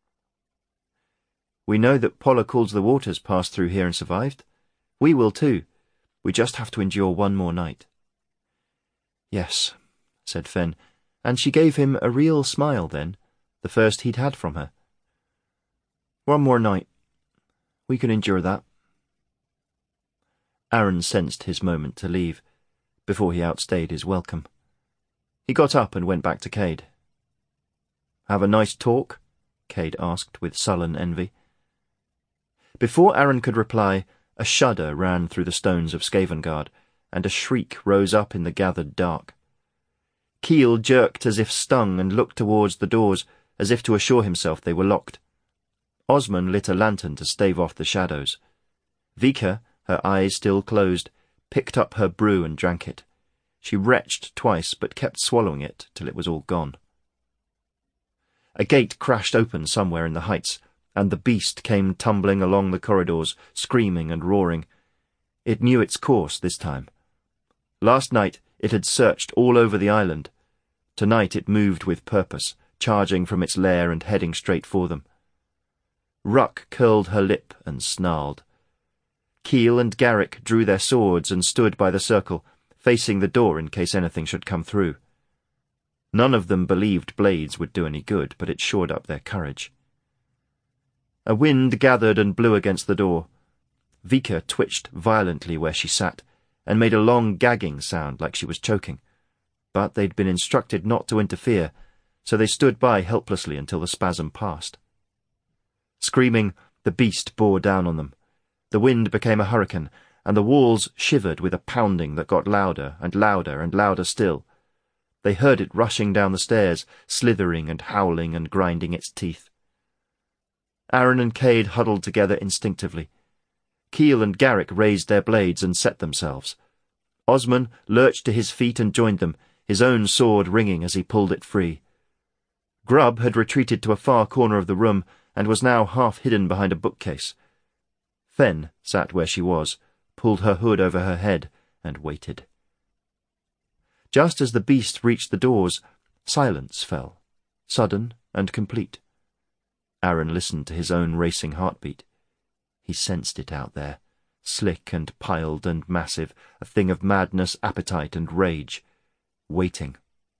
"We know that Polla Calls the Waters passed through here and survived. We will too. We just have to endure one more night." "Yes," said Fen, and she gave him a real smile then, the first he'd had from her. "One more night. We can endure that." Aaron sensed his moment to leave, before he outstayed his welcome. He got up and went back to Cade. "Have a nice talk?" Cade asked with sullen envy. Before Aaron could reply, a shudder ran through the stones of Skavengard, and a shriek rose up in the gathered dark. Keel jerked as if stung and looked towards the doors, as if to assure himself they were locked. Osman lit a lantern to stave off the shadows. Vika, her eyes still closed, picked up her brew and drank it. She retched twice, but kept swallowing it till it was all gone. A gate crashed open somewhere in the heights, and the beast came tumbling along the corridors, screaming and roaring. It knew its course this time. Last night it had searched all over the island. Tonight it moved with purpose, charging from its lair and heading straight for them. Ruck curled her lip and snarled. Keel and Garrick drew their swords and stood by the circle, facing the door in case anything should come through. None of them believed blades would do any good, but it shored up their courage. A wind gathered and blew against the door. Vika twitched violently where she sat, and made a long gagging sound like she was choking. But they'd been instructed not to interfere, so they stood by helplessly until the spasm passed. Screaming, the beast bore down on them. The wind became a hurricane, and the walls shivered with a pounding that got louder and louder and louder still. They heard it rushing down the stairs, slithering and howling and grinding its teeth. Aaron and Cade huddled together instinctively. Keel and Garrick raised their blades and set themselves. Osman lurched to his feet and joined them, his own sword ringing as he pulled it free. Grubb had retreated to a far corner of the room and was now half hidden behind a bookcase. Fen sat where she was, pulled her hood over her head, and waited. Just as the beast reached the doors, silence fell, sudden and complete. Aaron listened to his own racing heartbeat. He sensed it out there, slick and piled and massive, a thing of madness, appetite, and rage, waiting.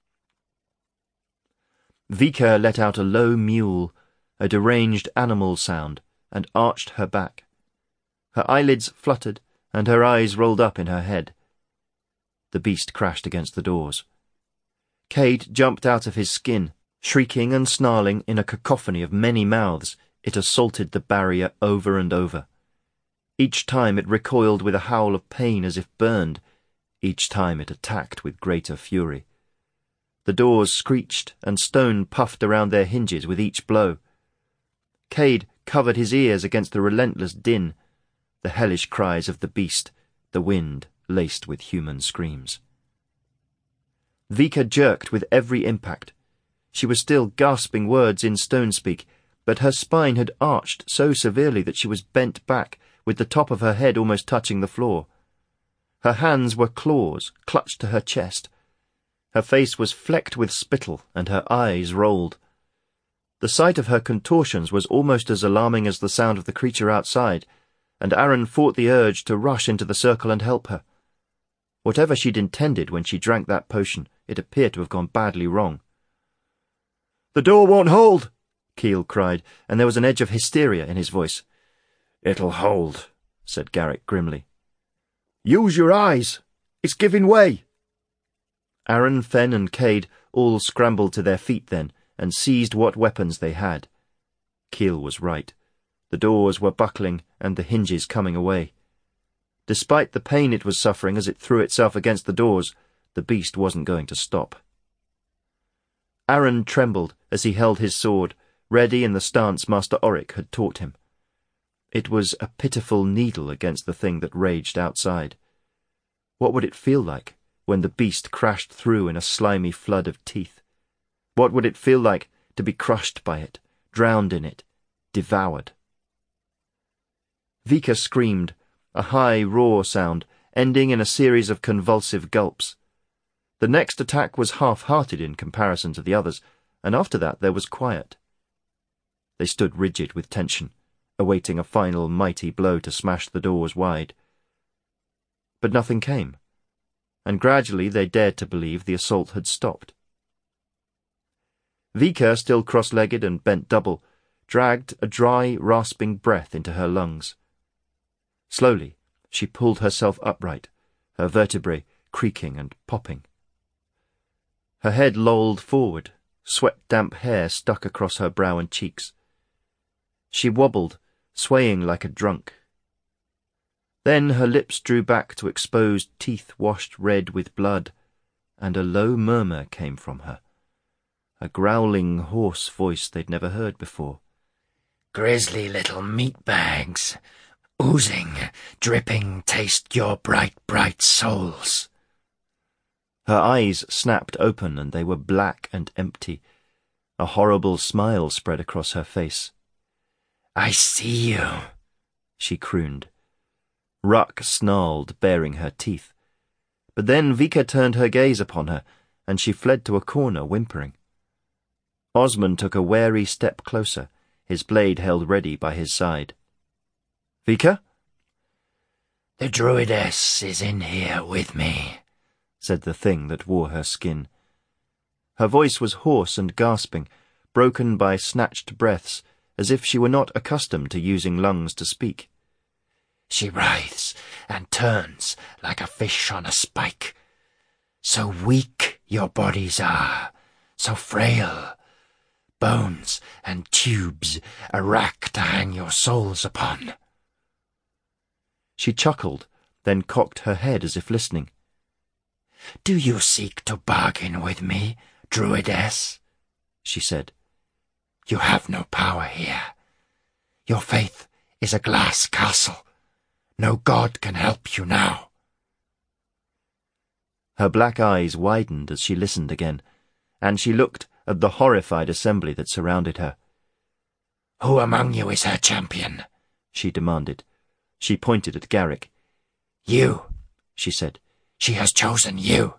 Vika let out a low mewl, a deranged animal sound, and arched her back. Her eyelids fluttered, and her eyes rolled up in her head. The beast crashed against the doors. Cade jumped out of his skin. Shrieking and snarling in a cacophony of many mouths, it assaulted the barrier over and over. Each time it recoiled with a howl of pain as if burned. Each time it attacked with greater fury. The doors screeched, and stone puffed around their hinges with each blow. Cade covered his ears against the relentless din, the hellish cries of the beast, the wind laced with human screams. Vika jerked with every impact. She was still gasping words in stone speak, but her spine had arched so severely that she was bent back, with the top of her head almost touching the floor. Her hands were claws, clutched to her chest. Her face was flecked with spittle, and her eyes rolled. The sight of her contortions was almost as alarming as the sound of the creature outside, and Aaron fought the urge to rush into the circle and help her. Whatever she'd intended when she drank that potion, it appeared to have gone badly wrong. "The door won't hold!" Keel cried, and there was an edge of hysteria in his voice. "It'll hold," said Garrick grimly. "Use your eyes! It's giving way!" Aaron, Fen, and Cade all scrambled to their feet then, and seized what weapons they had. Keel was right. The doors were buckling, and the hinges coming away. Despite the pain it was suffering as it threw itself against the doors, the beast wasn't going to stop. Aaron trembled as he held his sword, ready in the stance Master Oric had taught him. It was a pitiful needle against the thing that raged outside. What would it feel like when the beast crashed through in a slimy flood of teeth? What would it feel like to be crushed by it, drowned in it, devoured? Vika screamed, a high, raw sound, ending in a series of convulsive gulps. The next attack was half-hearted in comparison to the others, and after that there was quiet. They stood rigid with tension, awaiting a final mighty blow to smash the doors wide. But nothing came, and gradually they dared to believe the assault had stopped. Vika, still cross-legged and bent double, dragged a dry, rasping breath into her lungs. Slowly, she pulled herself upright, her vertebrae creaking and popping. Her head lolled forward, sweat-damp hair stuck across her brow and cheeks. She wobbled, swaying like a drunk. Then her lips drew back to exposed teeth washed red with blood, and a low murmur came from her, a growling, hoarse voice they'd never heard before. Grisly little meat bags, oozing, dripping, taste your bright, bright souls. Her eyes snapped open and they were black and empty. A horrible smile spread across her face. I see you, she crooned. Ruck snarled, baring her teeth. But then Vika turned her gaze upon her, and she fled to a corner, whimpering. Osmond took a wary step closer, his blade held ready by his side. Vika? The Druidess is in here with me, said the thing that wore her skin. Her voice was hoarse and gasping, broken by snatched breaths, as if she were not accustomed to using lungs to speak. She writhes and turns like a fish on a spike. So weak your bodies are, so frail. Bones and tubes, a rack to hang your souls upon. She chuckled, then cocked her head as if listening. Do you seek to bargain with me, Druidess? She said. You have no power here. Your faith is a glass castle. No god can help you now. Her black eyes widened as she listened again, and she looked at the horrified assembly that surrounded her. Who among you is her champion? She demanded. She pointed at Garrick. You, she said. She has chosen you.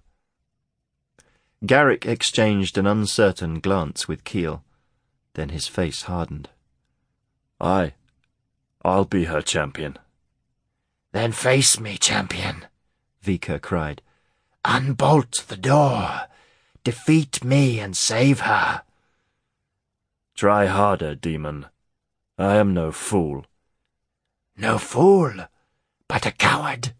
Garrick exchanged an uncertain glance with Keel. Then his face hardened. Aye, I'll be her champion. Then face me, champion, Vika cried. Unbolt the door. Defeat me and save her. Try harder, demon. I am no fool. No fool, but a coward.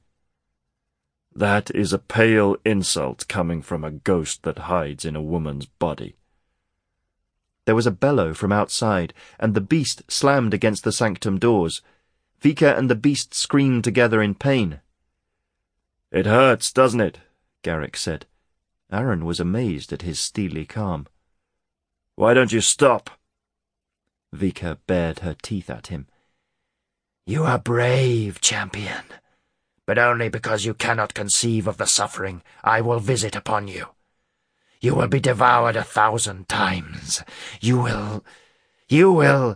That is a pale insult coming from a ghost that hides in a woman's body. There was a bellow from outside, and the beast slammed against the sanctum doors. Vika and the beast screamed together in pain. It hurts, doesn't it? Garrick said. Aaron was amazed at his steely calm. Why don't you stop? Vika bared her teeth at him. You are brave, champion, but only because you cannot conceive of the suffering I will visit upon you. You will be devoured a thousand times. You will... You will...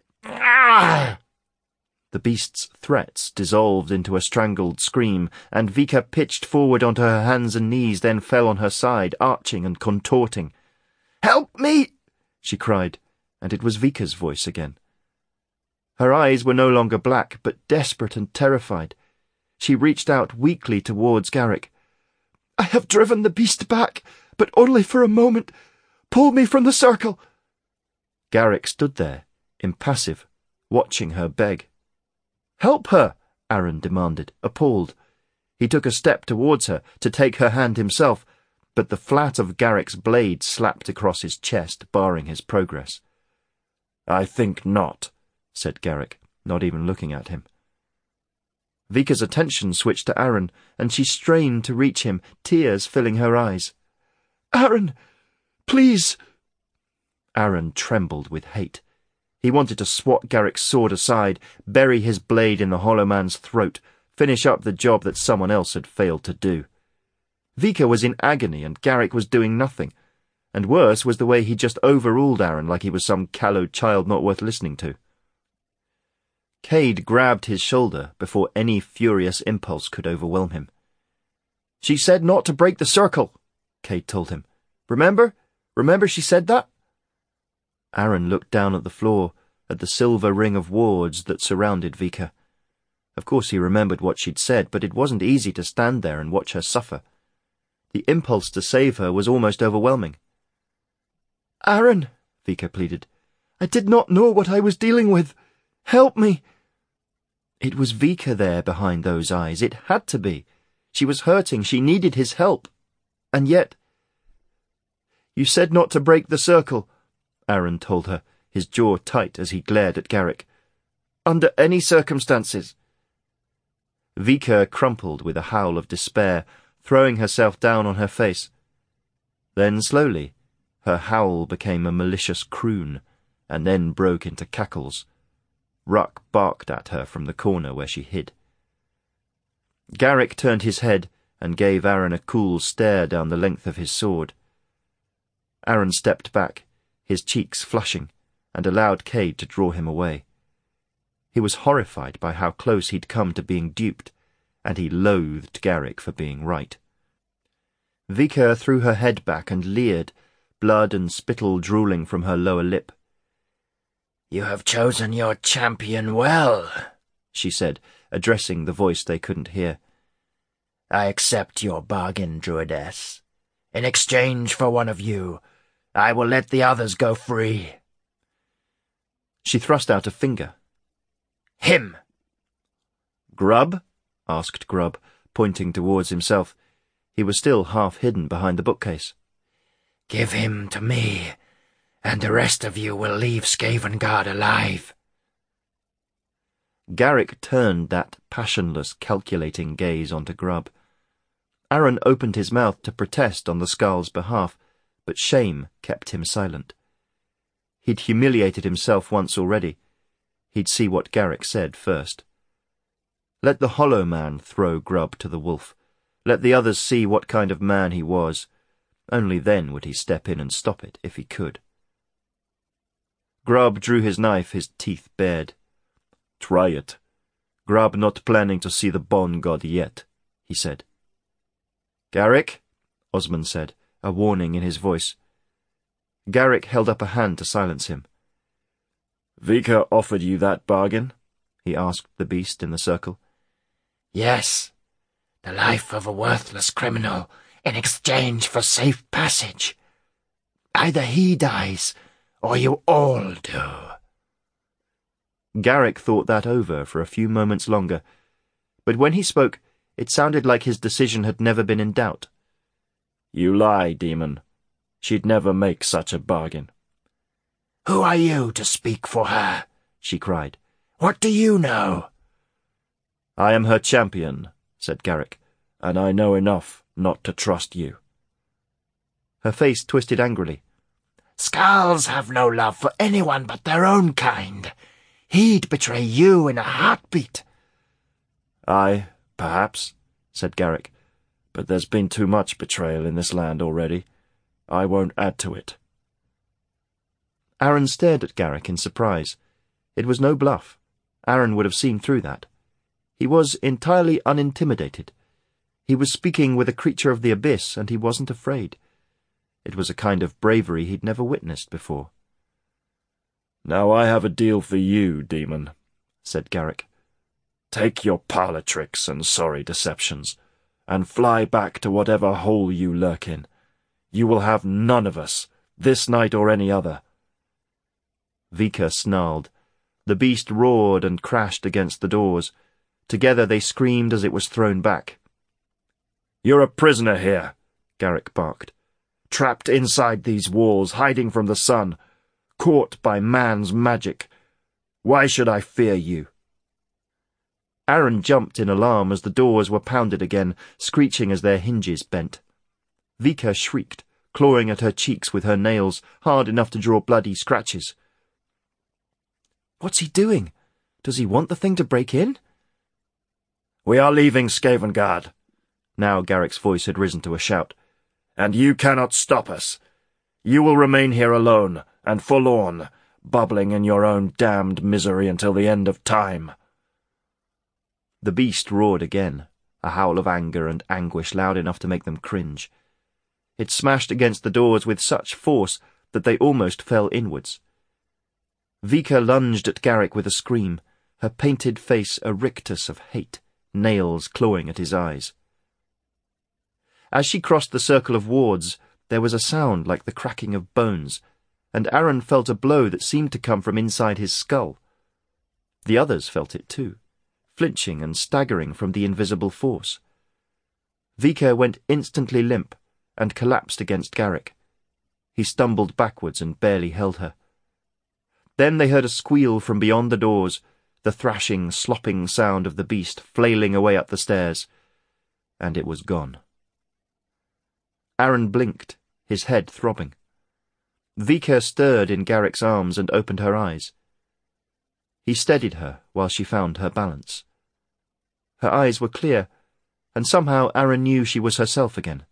Ah! The beast's threats dissolved into a strangled scream, and Vika pitched forward onto her hands and knees, then fell on her side, arching and contorting. "Help me!" she cried, and it was Vika's voice again. Her eyes were no longer black, but desperate and terrified. She reached out weakly towards Garrick. "I have driven the beast back, but only for a moment. Pull me from the circle." Garrick stood there, impassive, watching her beg. "Help her!" Aaron demanded, appalled. He took a step towards her, to take her hand himself, but the flat of Garrick's blade slapped across his chest, barring his progress. "I think not," said Garrick, not even looking at him. Vika's attention switched to Aaron, and she strained to reach him, tears filling her eyes. "Aaron, please!" Aaron trembled with hate. He wanted to swat Garrick's sword aside, bury his blade in the hollow man's throat, finish up the job that someone else had failed to do. Vika was in agony and Garrick was doing nothing, and worse was the way he just overruled Aaron like he was some callow child not worth listening to. Cade grabbed his shoulder before any furious impulse could overwhelm him. "She said not to break the circle," Cade told him. "Remember? Remember she said that?" Aaron looked down at the floor, at the silver ring of wards that surrounded Vika. Of course he remembered what she'd said, but it wasn't easy to stand there and watch her suffer. The impulse to save her was almost overwhelming. "Aaron," Vika pleaded, "I did not know what I was dealing with. Help me." It was Vika there behind those eyes. It had to be. She was hurting. She needed his help. And yet... "You said not to break the circle," Aaron told her, his jaw tight as he glared at Garrick. "Under any circumstances." Vika crumpled with a howl of despair, throwing herself down on her face. Then slowly, her howl became a malicious croon, and then broke into cackles, Ruck barked at her from the corner where she hid. Garrick turned his head and gave Aaron a cool stare down the length of his sword. Aaron stepped back, his cheeks flushing, and allowed Cade to draw him away. He was horrified by how close he'd come to being duped, and he loathed Garrick for being right. Vika threw her head back and leered, blood and spittle drooling from her lower lip. "You have chosen your champion well," she said, addressing the voice they couldn't hear. "I accept your bargain, Druidess. In exchange for one of you, I will let the others go free." She thrust out a finger. "Him!" "Grubb?" asked Grubb, pointing towards himself. He was still half hidden behind the bookcase. "Give him to me, and the rest of you will leave Skavengard alive." Garrick turned that passionless, calculating gaze onto Grubb. Aaron opened his mouth to protest on the Skal's behalf, but shame kept him silent. He'd humiliated himself once already. He'd see what Garrick said first. Let the Hollow Man throw Grubb to the wolf. Let the others see what kind of man he was. Only then would he step in and stop it, if he could. Grubb drew his knife, his teeth bared. "Try it. Grubb not planning to see the Bone God yet," he said. "Garrick," Osmond said, a warning in his voice. Garrick held up a hand to silence him. "Vika offered you that bargain?" he asked the beast in the circle. "Yes, the life of a worthless criminal in exchange for safe passage. Either he dies, or you all do." Garrick thought that over for a few moments longer, but when he spoke, it sounded like his decision had never been in doubt. "You lie, demon. She'd never make such a bargain." "Who are you to speak for her?" she cried. "What do you know?" "I am her champion," said Garrick, "and I know enough not to trust you." Her face twisted angrily. "Skals have no love for anyone but their own kind. He'd betray you in a heartbeat." "Aye, perhaps," said Garrick, "but there's been too much betrayal in this land already. I won't add to it." Aaron stared at Garrick in surprise. It was no bluff. Aaron would have seen through that. He was entirely unintimidated. He was speaking with a creature of the abyss, and he wasn't afraid. It was a kind of bravery he'd never witnessed before. "Now I have a deal for you, demon," said Garrick. "Take your parlour tricks and sorry deceptions, and fly back to whatever hole you lurk in. You will have none of us, this night or any other." Vika snarled. The beast roared and crashed against the doors. Together they screamed as it was thrown back. "You're a prisoner here," Garrick barked. "Trapped inside these walls, hiding from the sun, caught by man's magic. Why should I fear you?" Aaron jumped in alarm as the doors were pounded again, screeching as their hinges bent. Vika shrieked, clawing at her cheeks with her nails, hard enough to draw bloody scratches. "What's he doing? Does he want the thing to break in?" "We are leaving Skavengard." Now Garrick's voice had risen to a shout. "And you cannot stop us. You will remain here alone and forlorn, bubbling in your own damned misery until the end of time." The beast roared again, a howl of anger and anguish loud enough to make them cringe. It smashed against the doors with such force that they almost fell inwards. Vika lunged at Garrick with a scream, her painted face a rictus of hate, nails clawing at his eyes. As she crossed the circle of wards, there was a sound like the cracking of bones, and Aaron felt a blow that seemed to come from inside his skull. The others felt it too, flinching and staggering from the invisible force. Vika went instantly limp and collapsed against Garrick. He stumbled backwards and barely held her. Then they heard a squeal from beyond the doors, the thrashing, slopping sound of the beast flailing away up the stairs, and it was gone. Aaron blinked, his head throbbing. Vika stirred in Garrick's arms and opened her eyes. He steadied her while she found her balance. Her eyes were clear, and somehow Aaron knew she was herself again.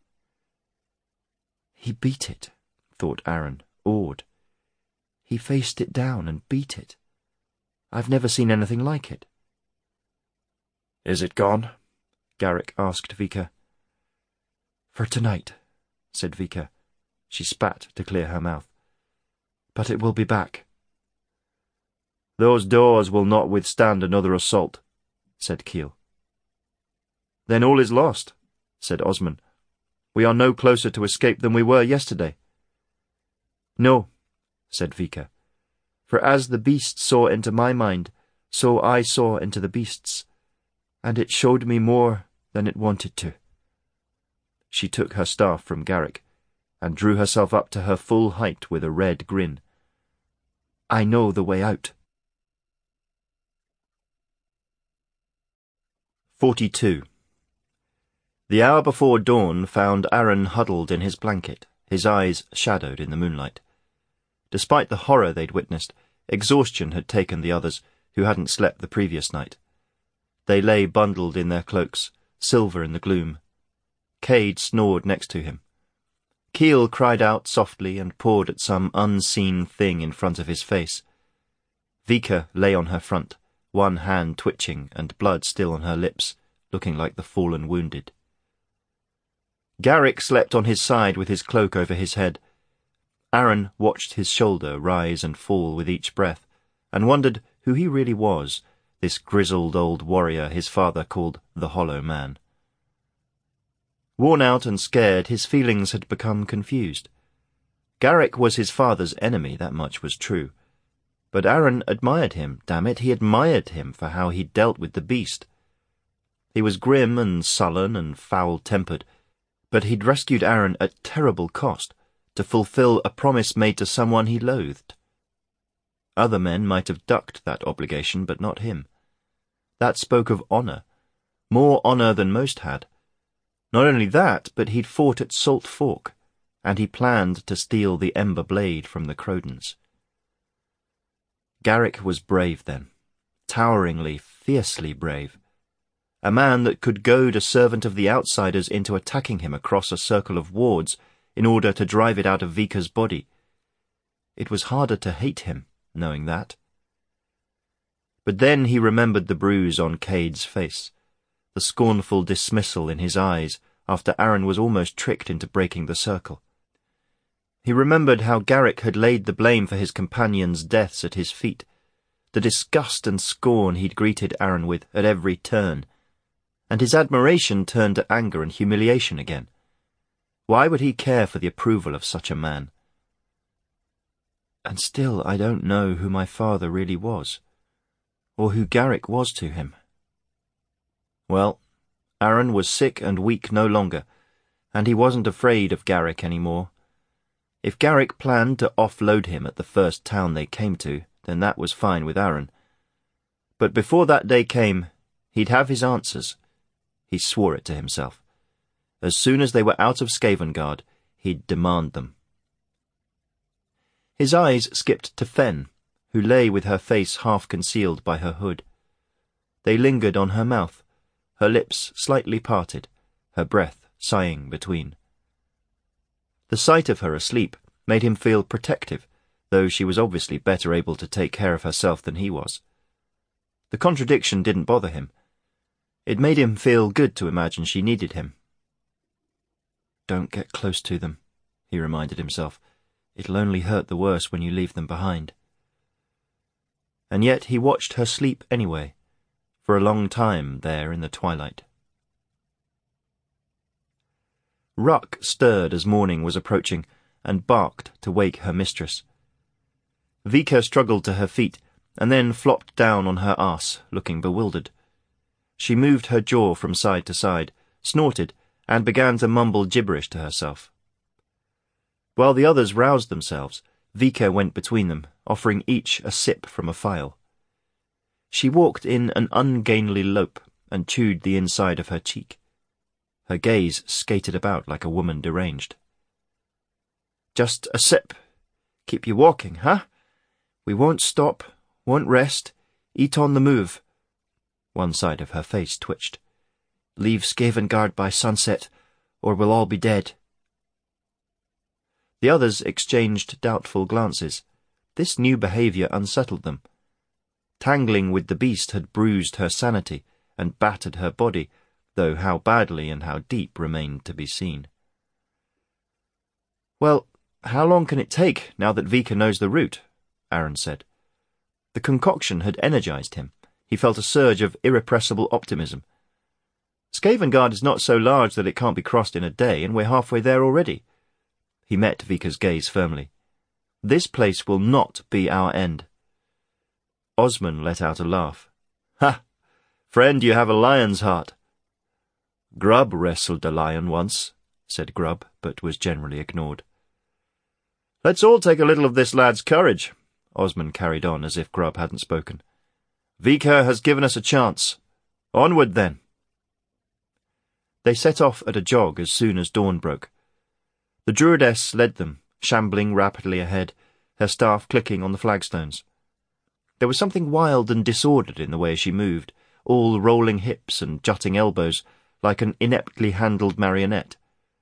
He beat it, thought Aaron, awed. He faced it down and beat it. I've never seen anything like it. Is it gone? Garrick asked Vika. For tonight, said Vika. She spat to clear her mouth. But it will be back. Those doors will not withstand another assault, said Keel. Then all is lost, said Osman. We are no closer to escape than we were yesterday. No, said Vika, for as the beast saw into my mind, so I saw into the beast's, and it showed me more than it wanted to. She took her staff from Garrick, and drew herself up to her full height with a red grin. I know the way out. Forty-two. The hour before dawn found Aaron huddled in his blanket, his eyes shadowed in the moonlight. Despite the horror they'd witnessed, exhaustion had taken the others, who hadn't slept the previous night. They lay bundled in their cloaks, silver in the gloom. Cade snored next to him. Keel cried out softly and pawed at some unseen thing in front of his face. Vika lay on her front, one hand twitching and blood still on her lips, looking like the fallen wounded. Garrick slept on his side with his cloak over his head. Aaron watched his shoulder rise and fall with each breath, and wondered who he really was, this grizzled old warrior his father called the Hollow Man. Worn out and scared, his feelings had become confused. Garrick was his father's enemy, that much was true. But Aaron admired him, damn it, he admired him for how he dealt with the beast. He was grim and sullen and foul-tempered, but he'd rescued Aaron at terrible cost, to fulfill a promise made to someone he loathed. Other men might have ducked that obligation, but not him. That spoke of honour, more honour than most had. Not only that, but he'd fought at Salt Fork, and he planned to steal the Ember Blade from the Crodens. Garrick was brave then, toweringly, fiercely brave. A man that could goad a servant of the Outsiders into attacking him across a circle of wards in order to drive it out of Vika's body. It was harder to hate him, knowing that. But then he remembered the bruise on Cade's face, the scornful dismissal in his eyes after Aaron was almost tricked into breaking the circle. He remembered how Garrick had laid the blame for his companions' deaths at his feet, the disgust and scorn he'd greeted Aaron with at every turn, and his admiration turned to anger and humiliation again. Why would he care for the approval of such a man? And still I don't know who my father really was, or who Garrick was to him. Well, Aaron was sick and weak no longer, and he wasn't afraid of Garrick any more. If Garrick planned to offload him at the first town they came to, then that was fine with Aaron. But before that day came, he'd have his answers. He swore it to himself. As soon as they were out of Skavengard, he'd demand them. His eyes skipped to Fen, who lay with her face half concealed by her hood. They lingered on her mouth, her lips slightly parted, her breath sighing between. The sight of her asleep made him feel protective, though she was obviously better able to take care of herself than he was. The contradiction didn't bother him. It made him feel good to imagine she needed him. Don't get close to them, he reminded himself. It'll only hurt the worse when you leave them behind. And yet he watched her sleep anyway, for a long time there in the twilight. Ruck stirred as morning was approaching, and barked to wake her mistress. Vika struggled to her feet, and then flopped down on her arse, looking bewildered. She moved her jaw from side to side, snorted, and began to mumble gibberish to herself. While the others roused themselves, Vika went between them, offering each a sip from a phial. She walked in an ungainly lope and chewed the inside of her cheek. Her gaze skated about like a woman deranged. Just a sip. Keep you walking, huh? We won't stop, won't rest, Eat on the move. One side of her face twitched. Leave Skavengard by sunset, or we'll all be dead. The others exchanged doubtful glances. This new behaviour unsettled them. Tangling with the beast had bruised her sanity and battered her body, though how badly and how deep remained to be seen. "Well, how long can it take, now that Vika knows the route?" Aaron said. The concoction had energized him. He felt a surge of irrepressible optimism. "Skavengard is not so large that it can't be crossed in a day, and we're halfway there already." He met Vika's gaze firmly. "This place will not be our end." Osman let out a laugh. "Ha! Friend, you have a lion's heart." "Grubb wrestled a lion once," said Grubb, but was generally ignored. "Let's all take a little of this lad's courage," Osman carried on as if Grubb hadn't spoken. "Vika has given us a chance. Onward, then." They set off at a jog as soon as dawn broke. The druidess led them, shambling rapidly ahead, her staff clicking on the flagstones. There was something wild and disordered in the way she moved, all rolling hips and jutting elbows, like an ineptly handled marionette.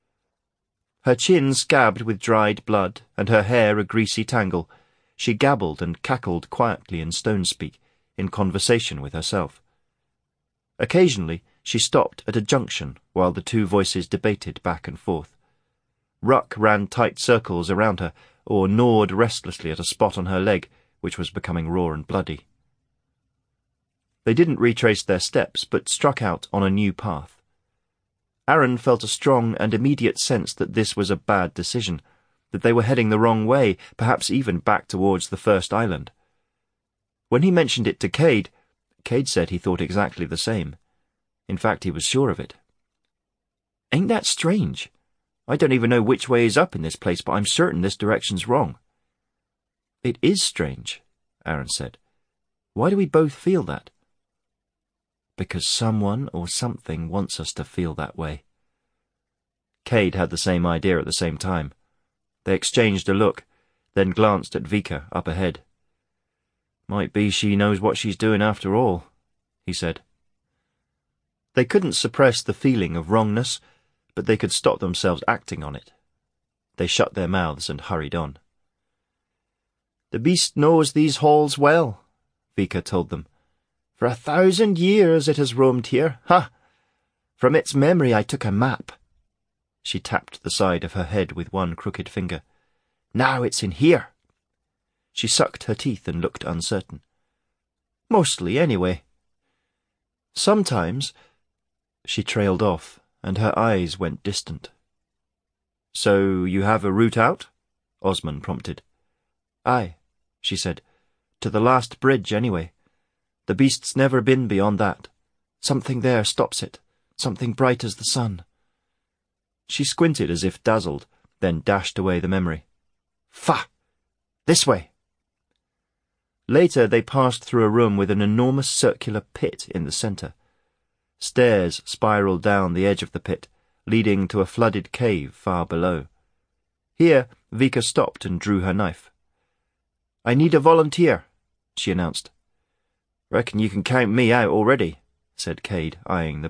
Her chin scabbed with dried blood, and her hair a greasy tangle, she gabbled and cackled quietly in stone-speak, in conversation with herself. Occasionally she stopped at a junction while the two voices debated back and forth. Ruck ran tight circles around her, or gnawed restlessly at a spot on her leg, which was becoming raw and bloody. They didn't retrace their steps, but struck out on a new path. Aaron felt a strong and immediate sense that this was a bad decision, that they were heading the wrong way, perhaps even back towards the first island. When he mentioned it to Cade, Cade said he thought exactly the same. In fact, he was sure of it. "Ain't that strange? I don't even know which way is up in this place, but I'm certain this direction's wrong." "It is strange," Aaron said. "Why do we both feel that?" "Because someone or something wants us to feel that way." Cade had the same idea at the same time. They exchanged a look, then glanced at Vika up ahead. "Might be she knows what she's doing after all," he said. They couldn't suppress the feeling of wrongness, but they could stop themselves acting on it. They shut their mouths and hurried on. "The beast knows these halls well," Vika told them. "For a thousand years it has roamed here. Ha! From its memory I took a map." She tapped the side of her head with one crooked finger. "Now it's in here." She sucked her teeth and looked uncertain. "Mostly, anyway. Sometimes—" She trailed off, and her eyes went distant. "So you have a route out?" Osman prompted. "Aye," she said. "To the last bridge, anyway. The beast's never been beyond that. Something there stops it, something bright as the sun." She squinted as if dazzled, then dashed away the memory. "Fa! This way!" Later they passed through a room with an enormous circular pit in the centre. Stairs spiralled down the edge of the pit, leading to a flooded cave far below. Here Vika stopped and drew her knife. "I need a volunteer," she announced. "Reckon you can count me out already," said Cade, eyeing the